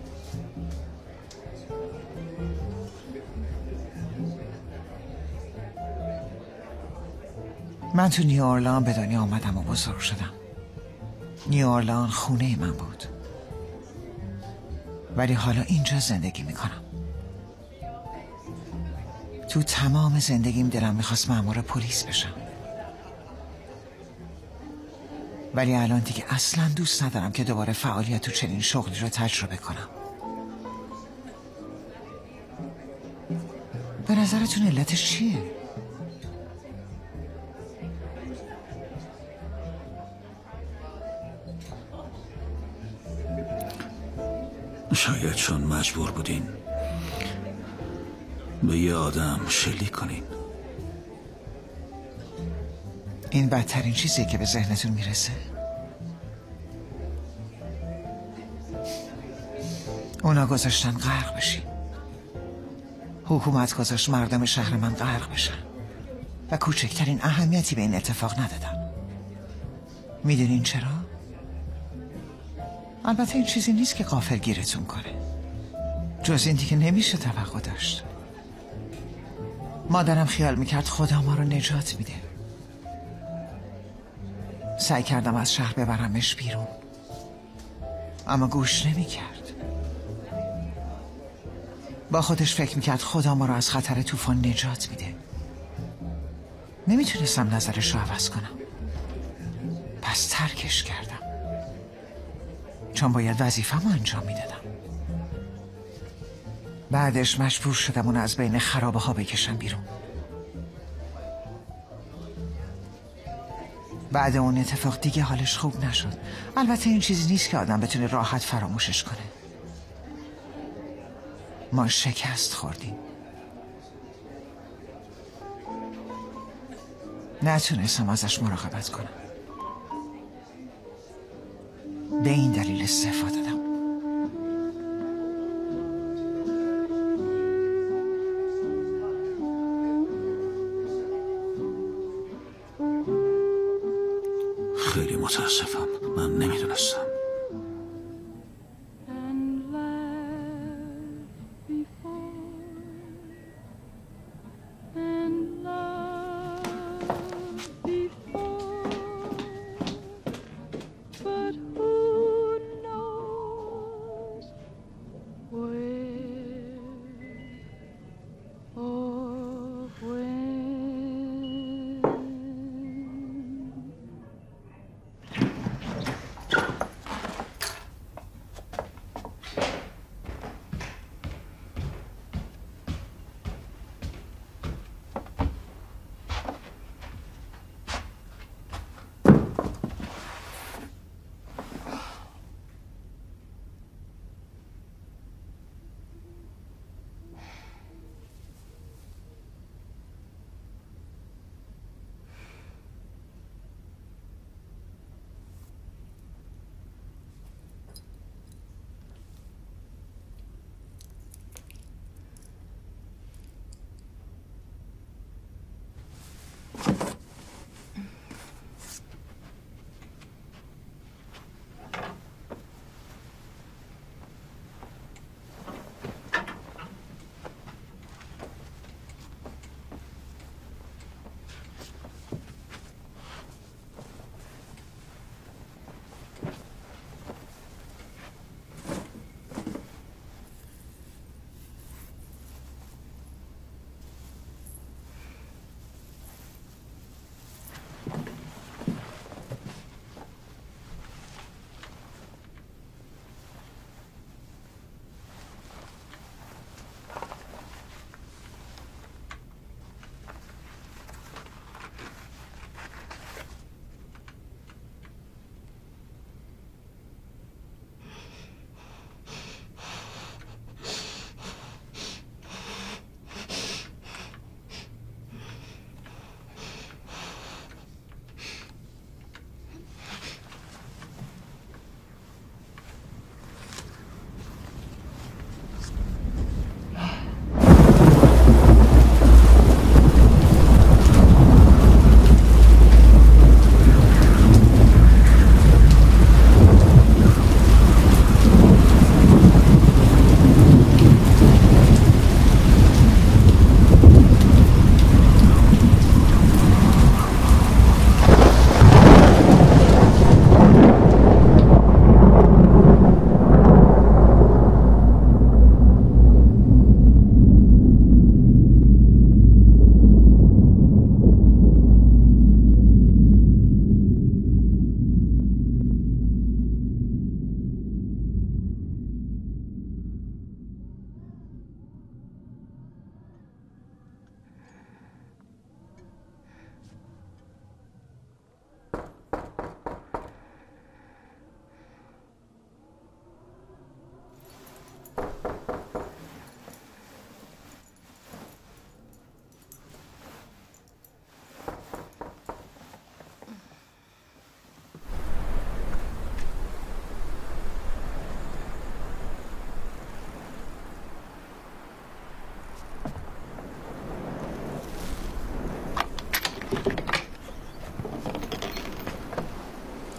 من تو نیورلند به دنیا آمدم و بزرگ شدم. نیورلند خونه من بود، ولی حالا اینجا زندگی میکنم. تو تمام زندگیم دلم میخواست مأمور پلیس بشم، ولی الان دیگه اصلا دوست ندارم که دوباره فعالیت تو چنین شغلی رو تجربه کنم. به نظرتون علتش چیه؟ شاید چون مجبور بودین. به یه آدم شلیک کنین. این بدترین چیزیه که به ذهنتون میرسه؟ اونا گذاشتن غرق بشین. حکومت گذاشت مردم شهر من غرق بشن و کوچکترین اهمیتی به این اتفاق ندادن. میدونین چرا؟ البته این چیزی نیست که غافلگیرتون کنه، جز این دیگه نمیشه توقع داشت. مادرم خیال میکرد خدا ما رو نجات میده. سعی کردم از شهر ببرمش بیرون، اما گوش نمیکرد. با خودش فکر میکرد خدا ما رو از خطر طوفان نجات میده. نمیتونستم نظرش رو عوض کنم، پس ترکش کردم، چون باید وظیفه‌مو انجام میدادم. بعدش مجبور شدم اون از بین خرابه ها بکشم بیرون. بعد اون اتفاق دیگه حالش خوب نشد. البته این چیزی نیست که آدم بتونه راحت فراموشش کنه. ما شکست خوردیم. نتونستم ازش مراقبت کنم. به این دلیل استعفا دادم. خیلی متاسفم، من نمیدونستم.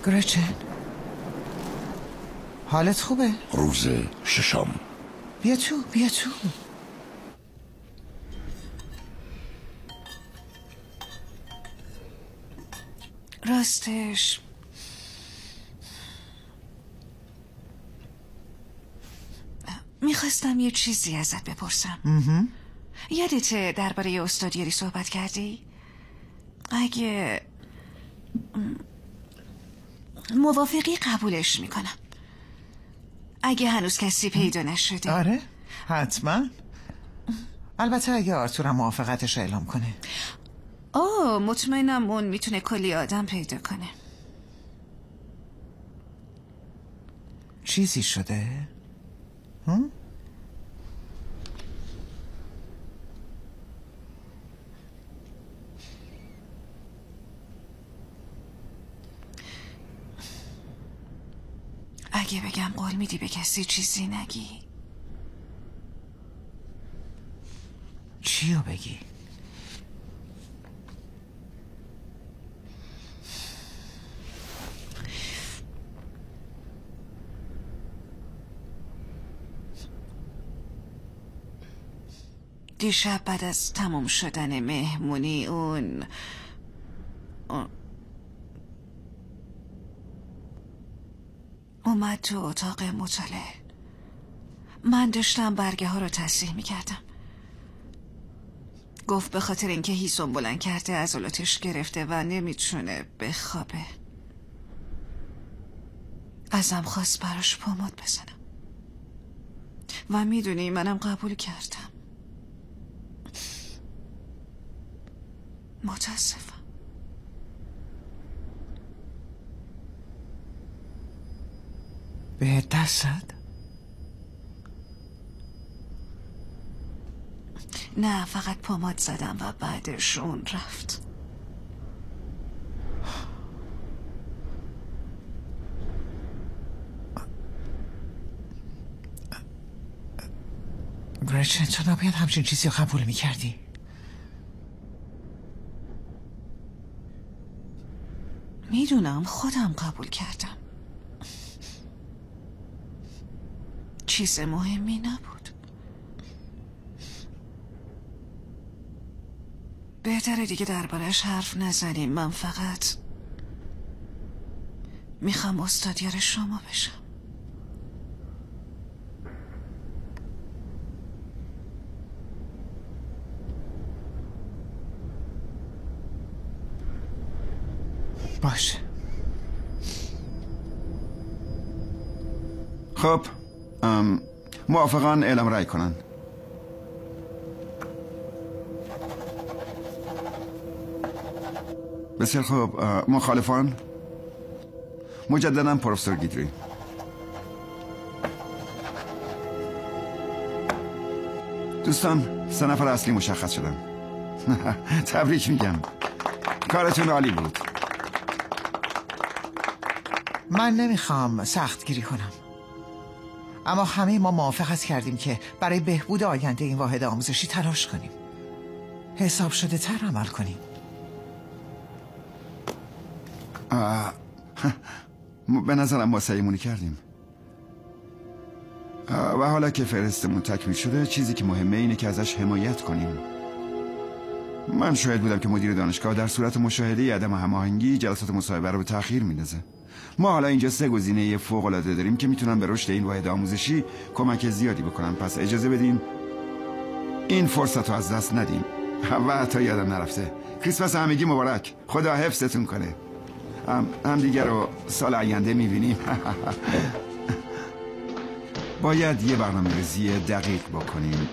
گرچن حالت خوبه؟ روز ششم. بیا تو بیا تو. راستش میخواستم یه چیزی ازت بپرسم. یادته درباره استادیاری صحبت کردی؟ اگه موافقی قبولش میکنم، اگه هنوز کسی پیدا نشده. آره حتما، البته اگه آرتورم موافقتش اعلام کنه. مطمئنم اون میتونه کلی آدم پیدا کنه. چیزی شده؟ اگه بگم قول میدی به کسی چیزی نگی؟ چیو بگی؟ دیشب بعد از تموم شدن مهمونی اون اومد تو اتاق مطالعه. من داشتم برگه ها رو تصحیح میکردم. گفت به خاطر اینکه هیزم بلند کرده عضلاتش گرفته و نمیتونه بخوابه. ازم خواست براش پماد بزنم و میدونی منم قبول کردم. متاسفم. به دست زد؟ نه، فقط پماد زدم و بعدش اون رفت. گرچن تو نباید همچین چیزی رو قبول میکردی. میدونم خودم قبول کردم. چیز مهمی نبود. بهتره دیگه دربارش حرف نزنیم. من فقط میخوام استادیار شما بشم. باشه. خب موافقان اعلام رأی کنن. بسیار خوب. مخالفان؟ مجددا پروفسور گیدری. دوستان 3 نفر اصلی مشخص شدن. تبریک میگم، کارتون عالی بود. من نمیخوام سخت گیری کنم، اما همه ما موافقت کردیم که برای بهبود آینده این واحد آموزشی تلاش کنیم، حساب شده تر عمل کنیم. به نظرم ما سعیمونی کردیم و حالا که فهرستمون تکمیل شده، چیزی که مهمه اینه که ازش حمایت کنیم. من شاهد بودم که مدیر دانشگاه در صورت مشاهده عدم هماهنگی جلسات مصاحبه رو به تأخیر میندازه. ما حالا اینجا 3 گزینه فوق‌العاده داریم که میتونن به رشد این واحد آموزشی کمک زیادی بکنن. پس اجازه بدین این فرصت رو از دست ندیم. و حتی یادم نرفته، کریسمس همگی مبارک. خدا حفظتون کنه. هم دیگر رو سال آینده میبینیم. باید یه برنامه‌ریزی دقیق بکنیم.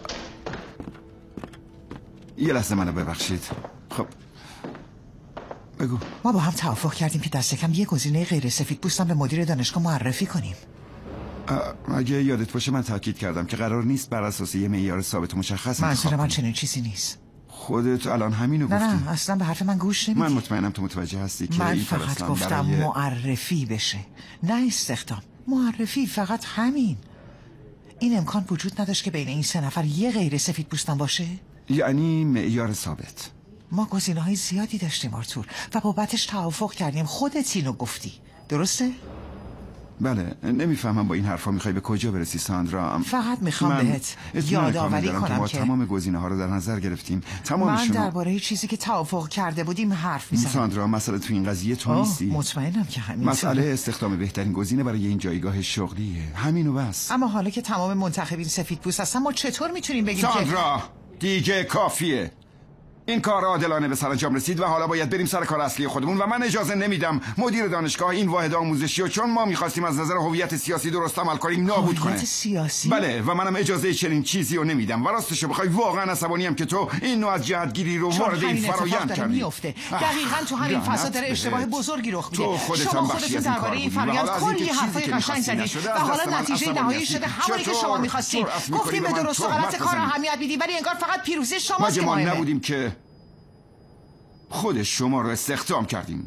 یه لحظه منو ببخشید. خب بگو. ما با هم توافق کردیم که دست کم یه گزینه غیر سفید پوستم به مدیر دانشگاه معرفی کنیم. اگه یادت باشه من تاکید کردم که قرار نیست بر اساس یه معیار ثابت مشخص منظور من چنین چیزی نیست. خودت الان همینو گفتی. نه اصلا به حرف من گوش نمیدی. من مطمئنم تو متوجه هستی که من این فقط گفتم معرفی بشه، نه استخدام. معرفی، فقط همین. این امکان وجود نداشت که بین این 3 نفر یه غیر سفید پوستم باشه؟ یعنی معیار ثابت. ما گزینه‌های زیادی داشتیم آرتور و بابتش توافق کردیم. خودت اینو گفتی، درسته؟ بله. نمیفهمم با این حرفا میخوای به کجا برسی ساندرا. فقط میخوام بهت یادآوری کنم ما که تمام گزینه‌ها رو در نظر گرفتیم. من تمامشون درباره چیزی که توافق کرده بودیم حرف میزنم. ساندرا، مسئله تو این قضیه تو نیستی. مطمئنم که همین مسئله استخدام بهترین گزینه برای این جایگاه شغلیه. همین و بس. اما حالا که تمام منتخبین سفیدپوست هستن ما چطور میتونیم بگیم ساندرا دیگه کافیه. این کار عادلانه به سرانجام رسید و حالا باید بریم سر کار اصلی خودمون و من اجازه نمیدم مدیر دانشگاه این واحد آموزشی و چون ما میخواستیم از نظر هویت سیاسی درست عمل کنیم نابود کنه. هویت سیاسی؟ بله، و منم اجازه چنین چیزی رو نمیدم و راستشو بخوای واقعا عصبانیم که تو این نوع از جهتگیری رو وارد این فرآیند کردی. دقیقاً تو همین فضا داره اشتباه بزرگی رخ میده. شما خودتون درباره این فرآیند کلی حرفای قشنگ زدید و حالا نتیجه نهایی شده همونی که شما می‌خواستید. گفتیم به درست و غلط کار اهمیت میدید ولی انگار فقط پیروزی شماست که مهمه. ما نبودیم که خود شما رو استخدام کردیم.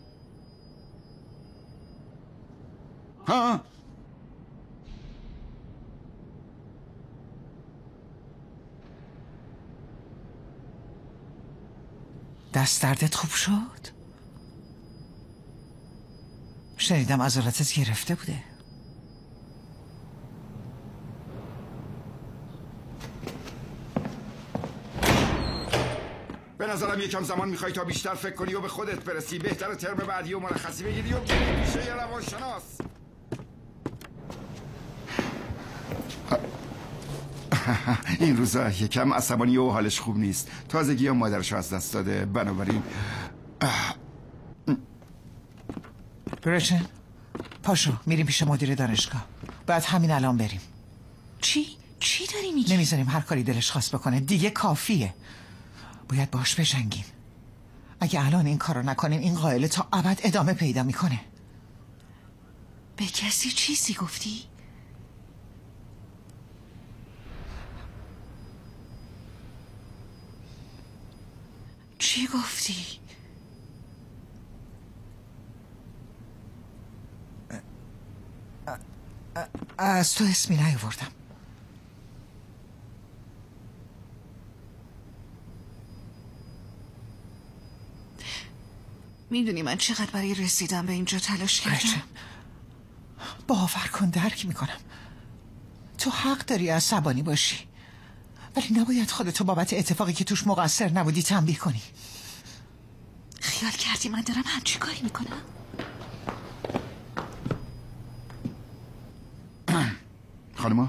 ها؟ دست دردت خوب شد؟ شنیدم عضلاتت گرفته بوده. به نظرم یکم زمان میخوای تا بیشتر فکر کنی و به خودت برسی. بهتره ترم بعدی و مرخصی بگیری و بری پیش یه روانشناس. این روزا یکم عصبانی و حالش خوب نیست. تازگی هم مادرشو از دست داده. بنابراین برشن پاشو میریم پیش مدیر دانشگاه. بعد همین الان بریم. چی داری میگی؟ نمیذاریم هر کاری دلش خواست بکنه. دیگه کافیه. باید باش بجنگیم. اگه الان این کارو نکنیم این قائله تا ابد ادامه پیدا میکنه. به کسی چیزی گفتی؟ چی گفتی؟ از تو اسمی نیاوردم. میدونی من چقدر برای رسیدن به اینجا تلاش کردم؟ باور کن درک میکنم. تو حق داری عصبانی باشی ولی نباید خودتو بابت اتفاقی که توش مقصر نبودی تنبیه کنی. خیال کردی من دارم همچی کاری میکنم؟ خانما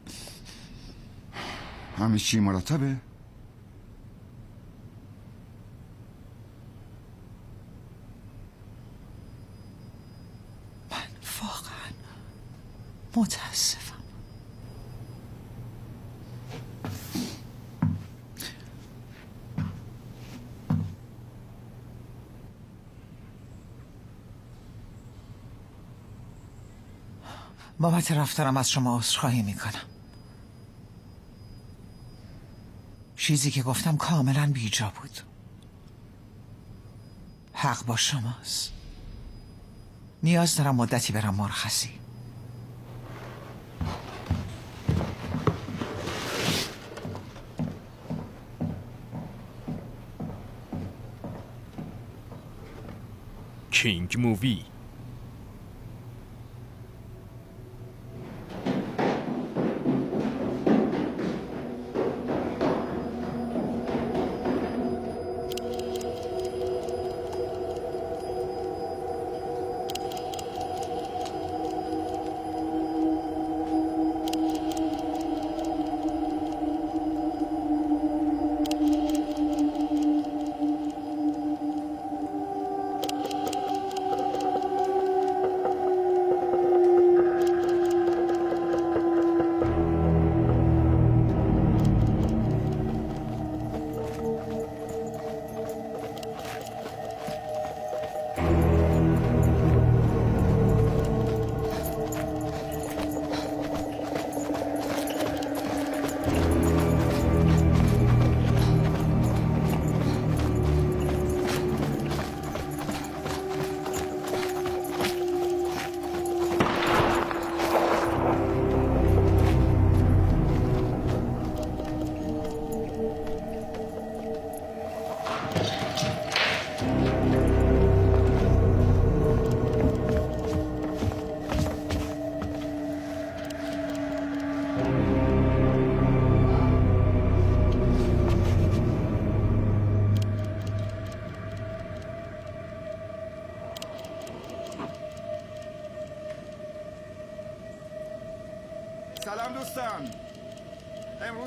همه چی مرتبه؟ من واقعا متاسفم. بابت رفتارم از شما عذرخواهی میکنم. چیزی که گفتم کاملا بیجا بود. حق با شماست. نیاز دارم مدتی برم مرخصی. کینگ مووی.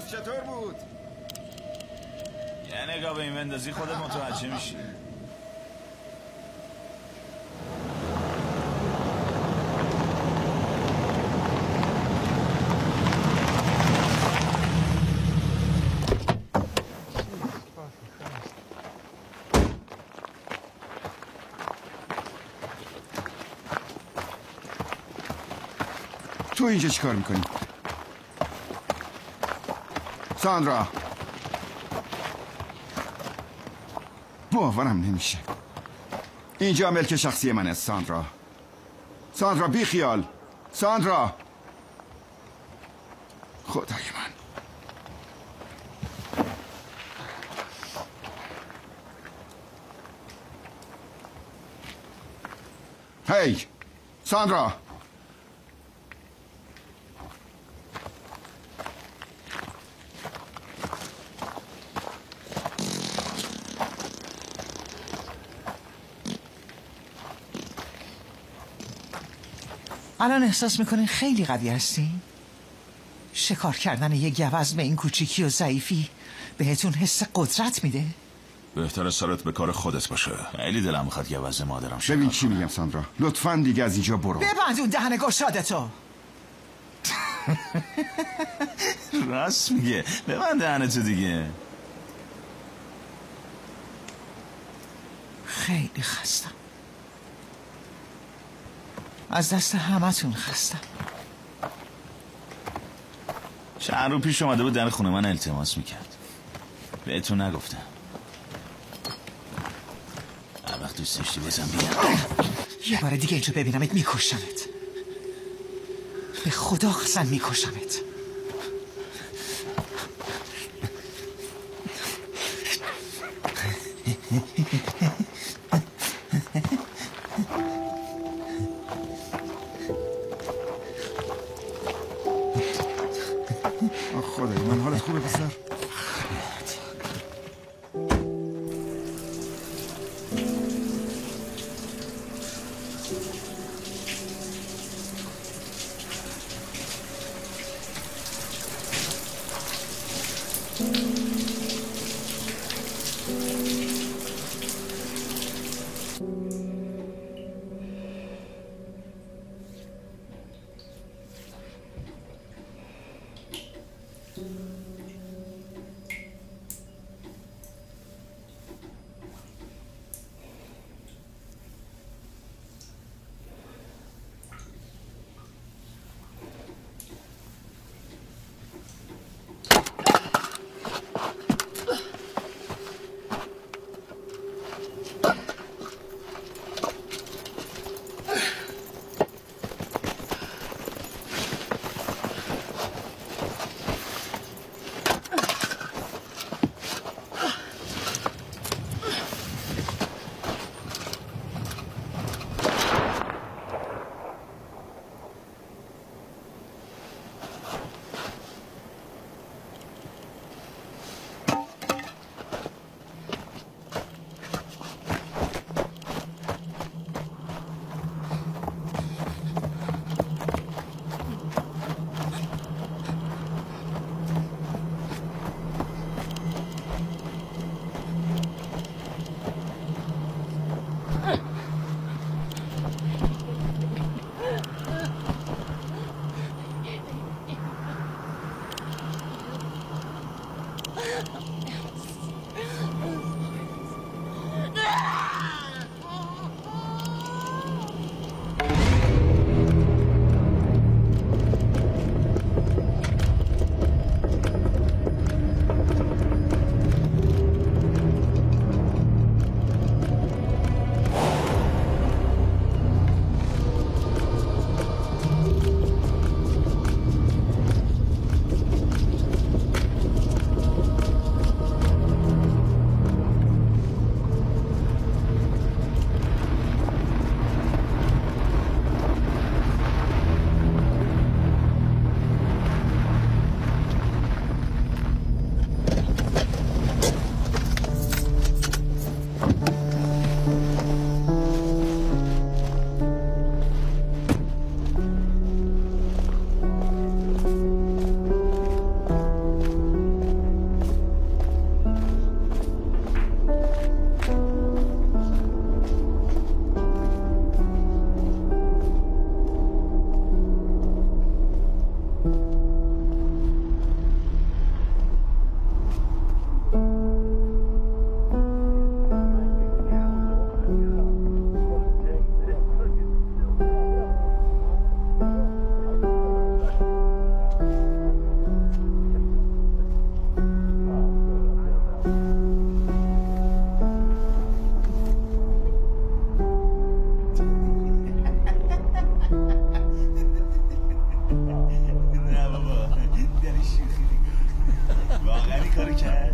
روز چطور بود؟ یه نگاه به این بندازی خودت متوجه میشی. تو اینجا چی کار میکنی؟ ساندرا، باورم نمیشه. اینجا ملک شخصی من است. ساندرا، ساندرا بی خیال. ساندرا، خدای من. هی ساندرا، الان احساس میکنین خیلی قوی هستین؟ شکار کردن یه گوزن به این کوچیکی و ضعیفی بهتون حس قدرت میده؟ بهتره سرت به کار خودت باشه. خیلی دلم میخواد گوزن مادرم شکار ببین چی میگم ساندرا، لطفاً دیگه از اینجا برو. ببند اون دهن گشادتو. راست میگه، ببند دهنتو دیگه. خیلی خستم، از دست همتون خستم. چند رو پیش اومده بود در خونه من التماس میکرد، بهتون نگفتم. هر وقت دوست داشتی بزن بیام. یه بار دیگه اینجا ببینمت میکشمت، به خدا قسم میکشمت. خدای من، حالت خوبه پسر؟ کارو کرد.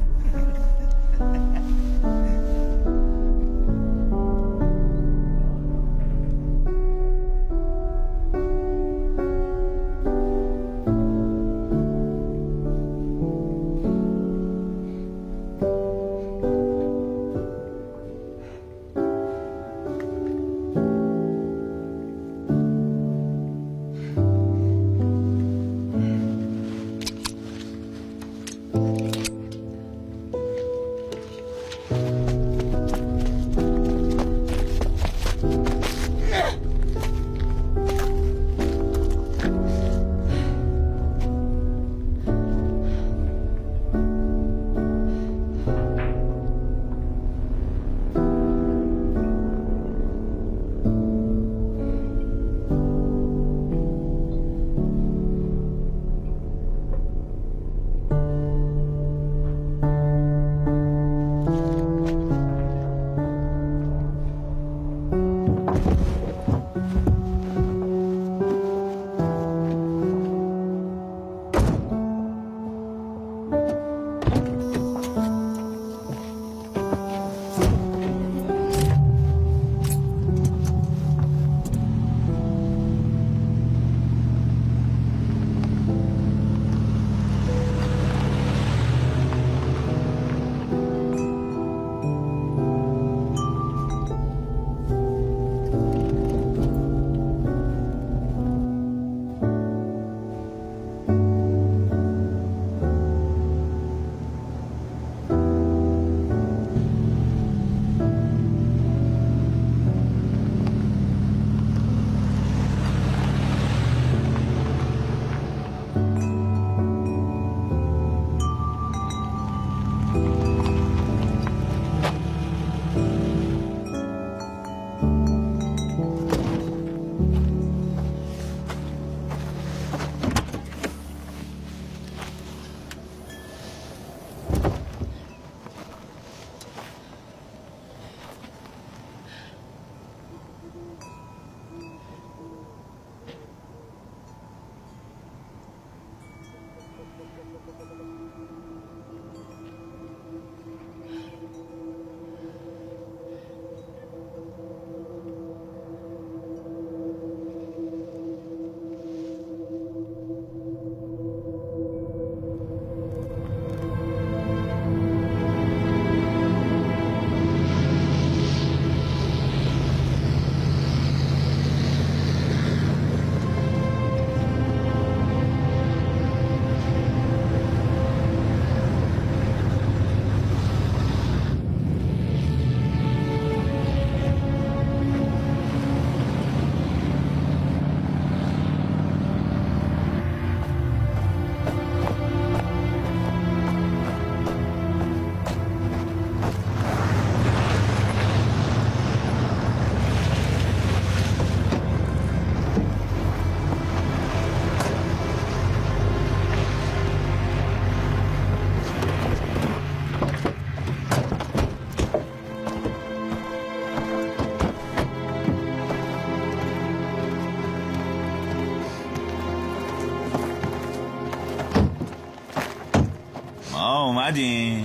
اومدیم.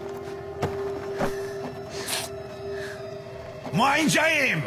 ما اینجاییم.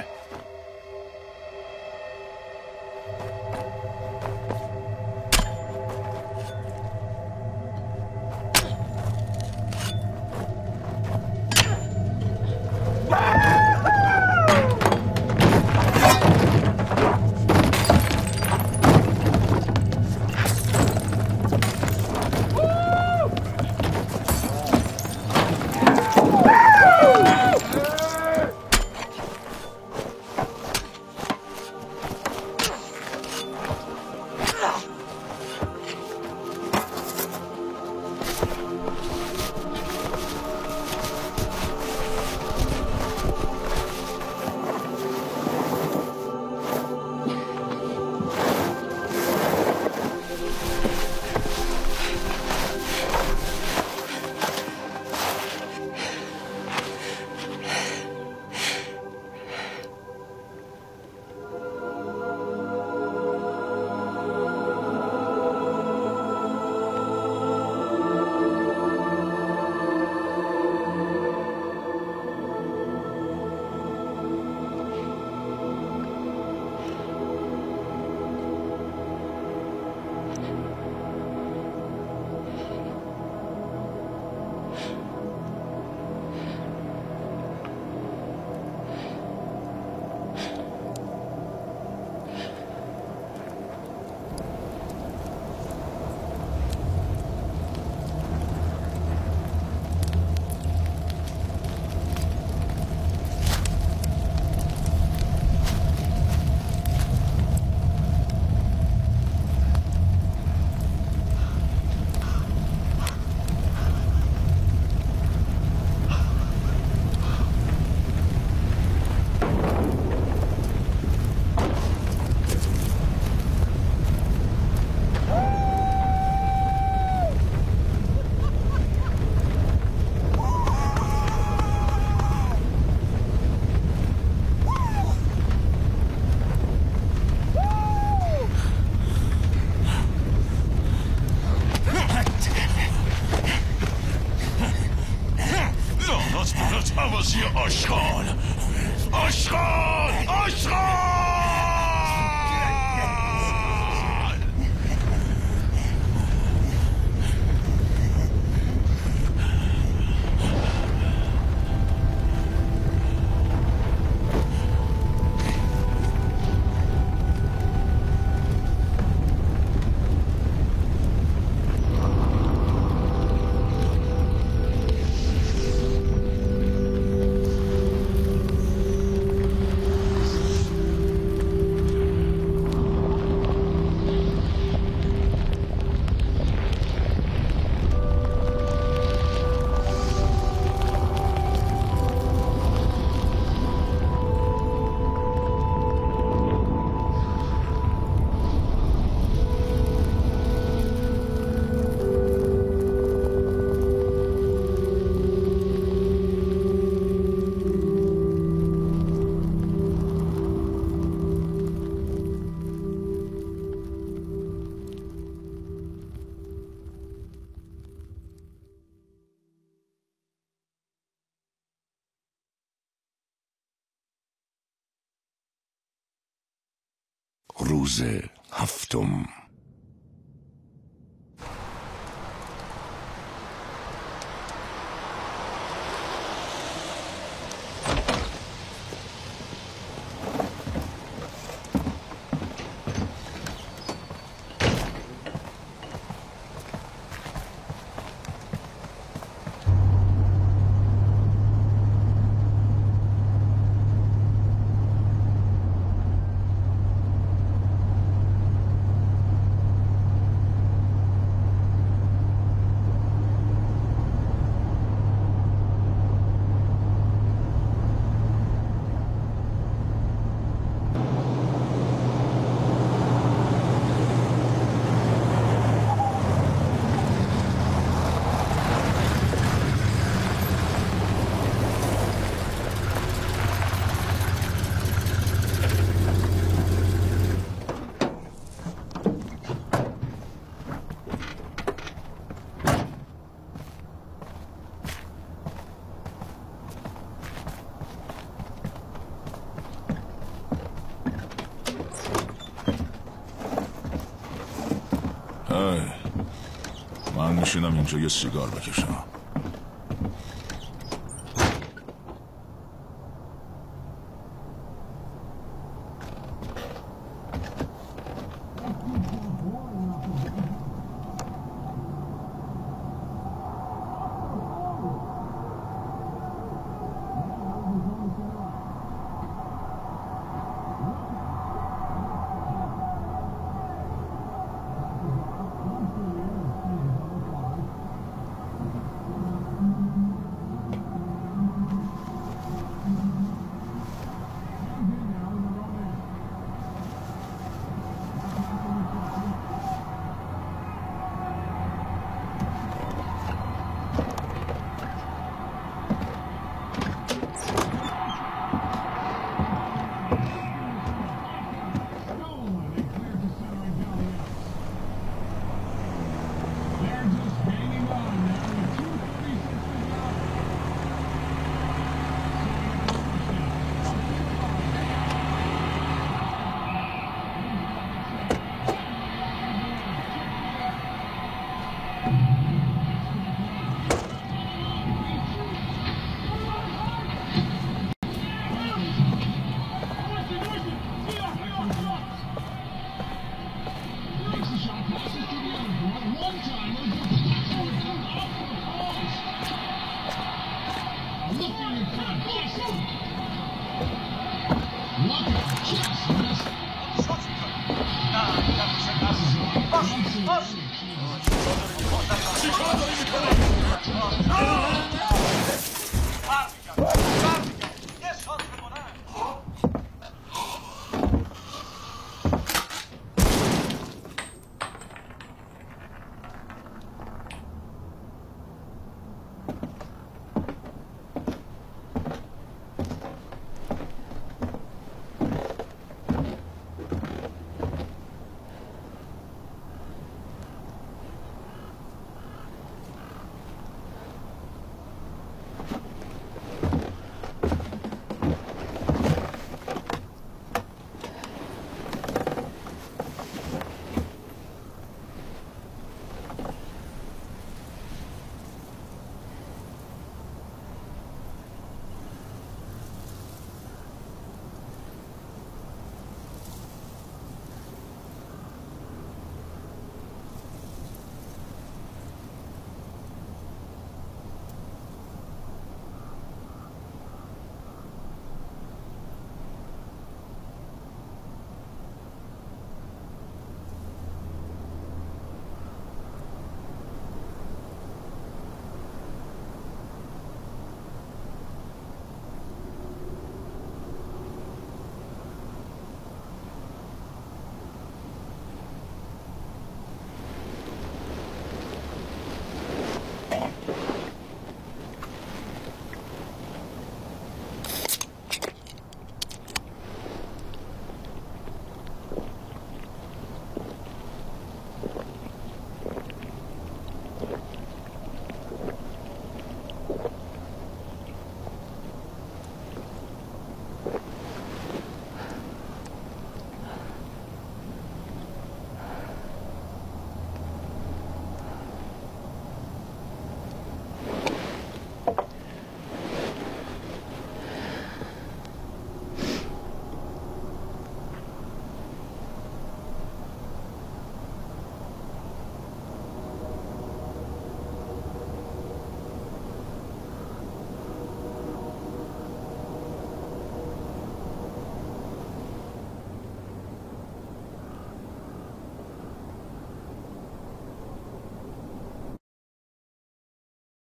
بازی آشغال. آشغال آشغال. روز هفتم. من میشینم اینجا یه سیگار بکشم.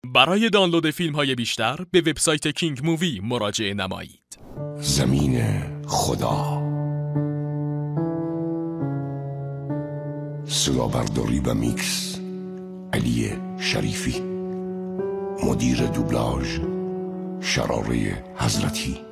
برای دانلود فیلم‌های بیشتر به وبسایت کینگ مووی مراجعه نمایید. زمین خدا، صدا برداری و میکس علی شریفی، مدیر دوبلاژ شراره حضرتی.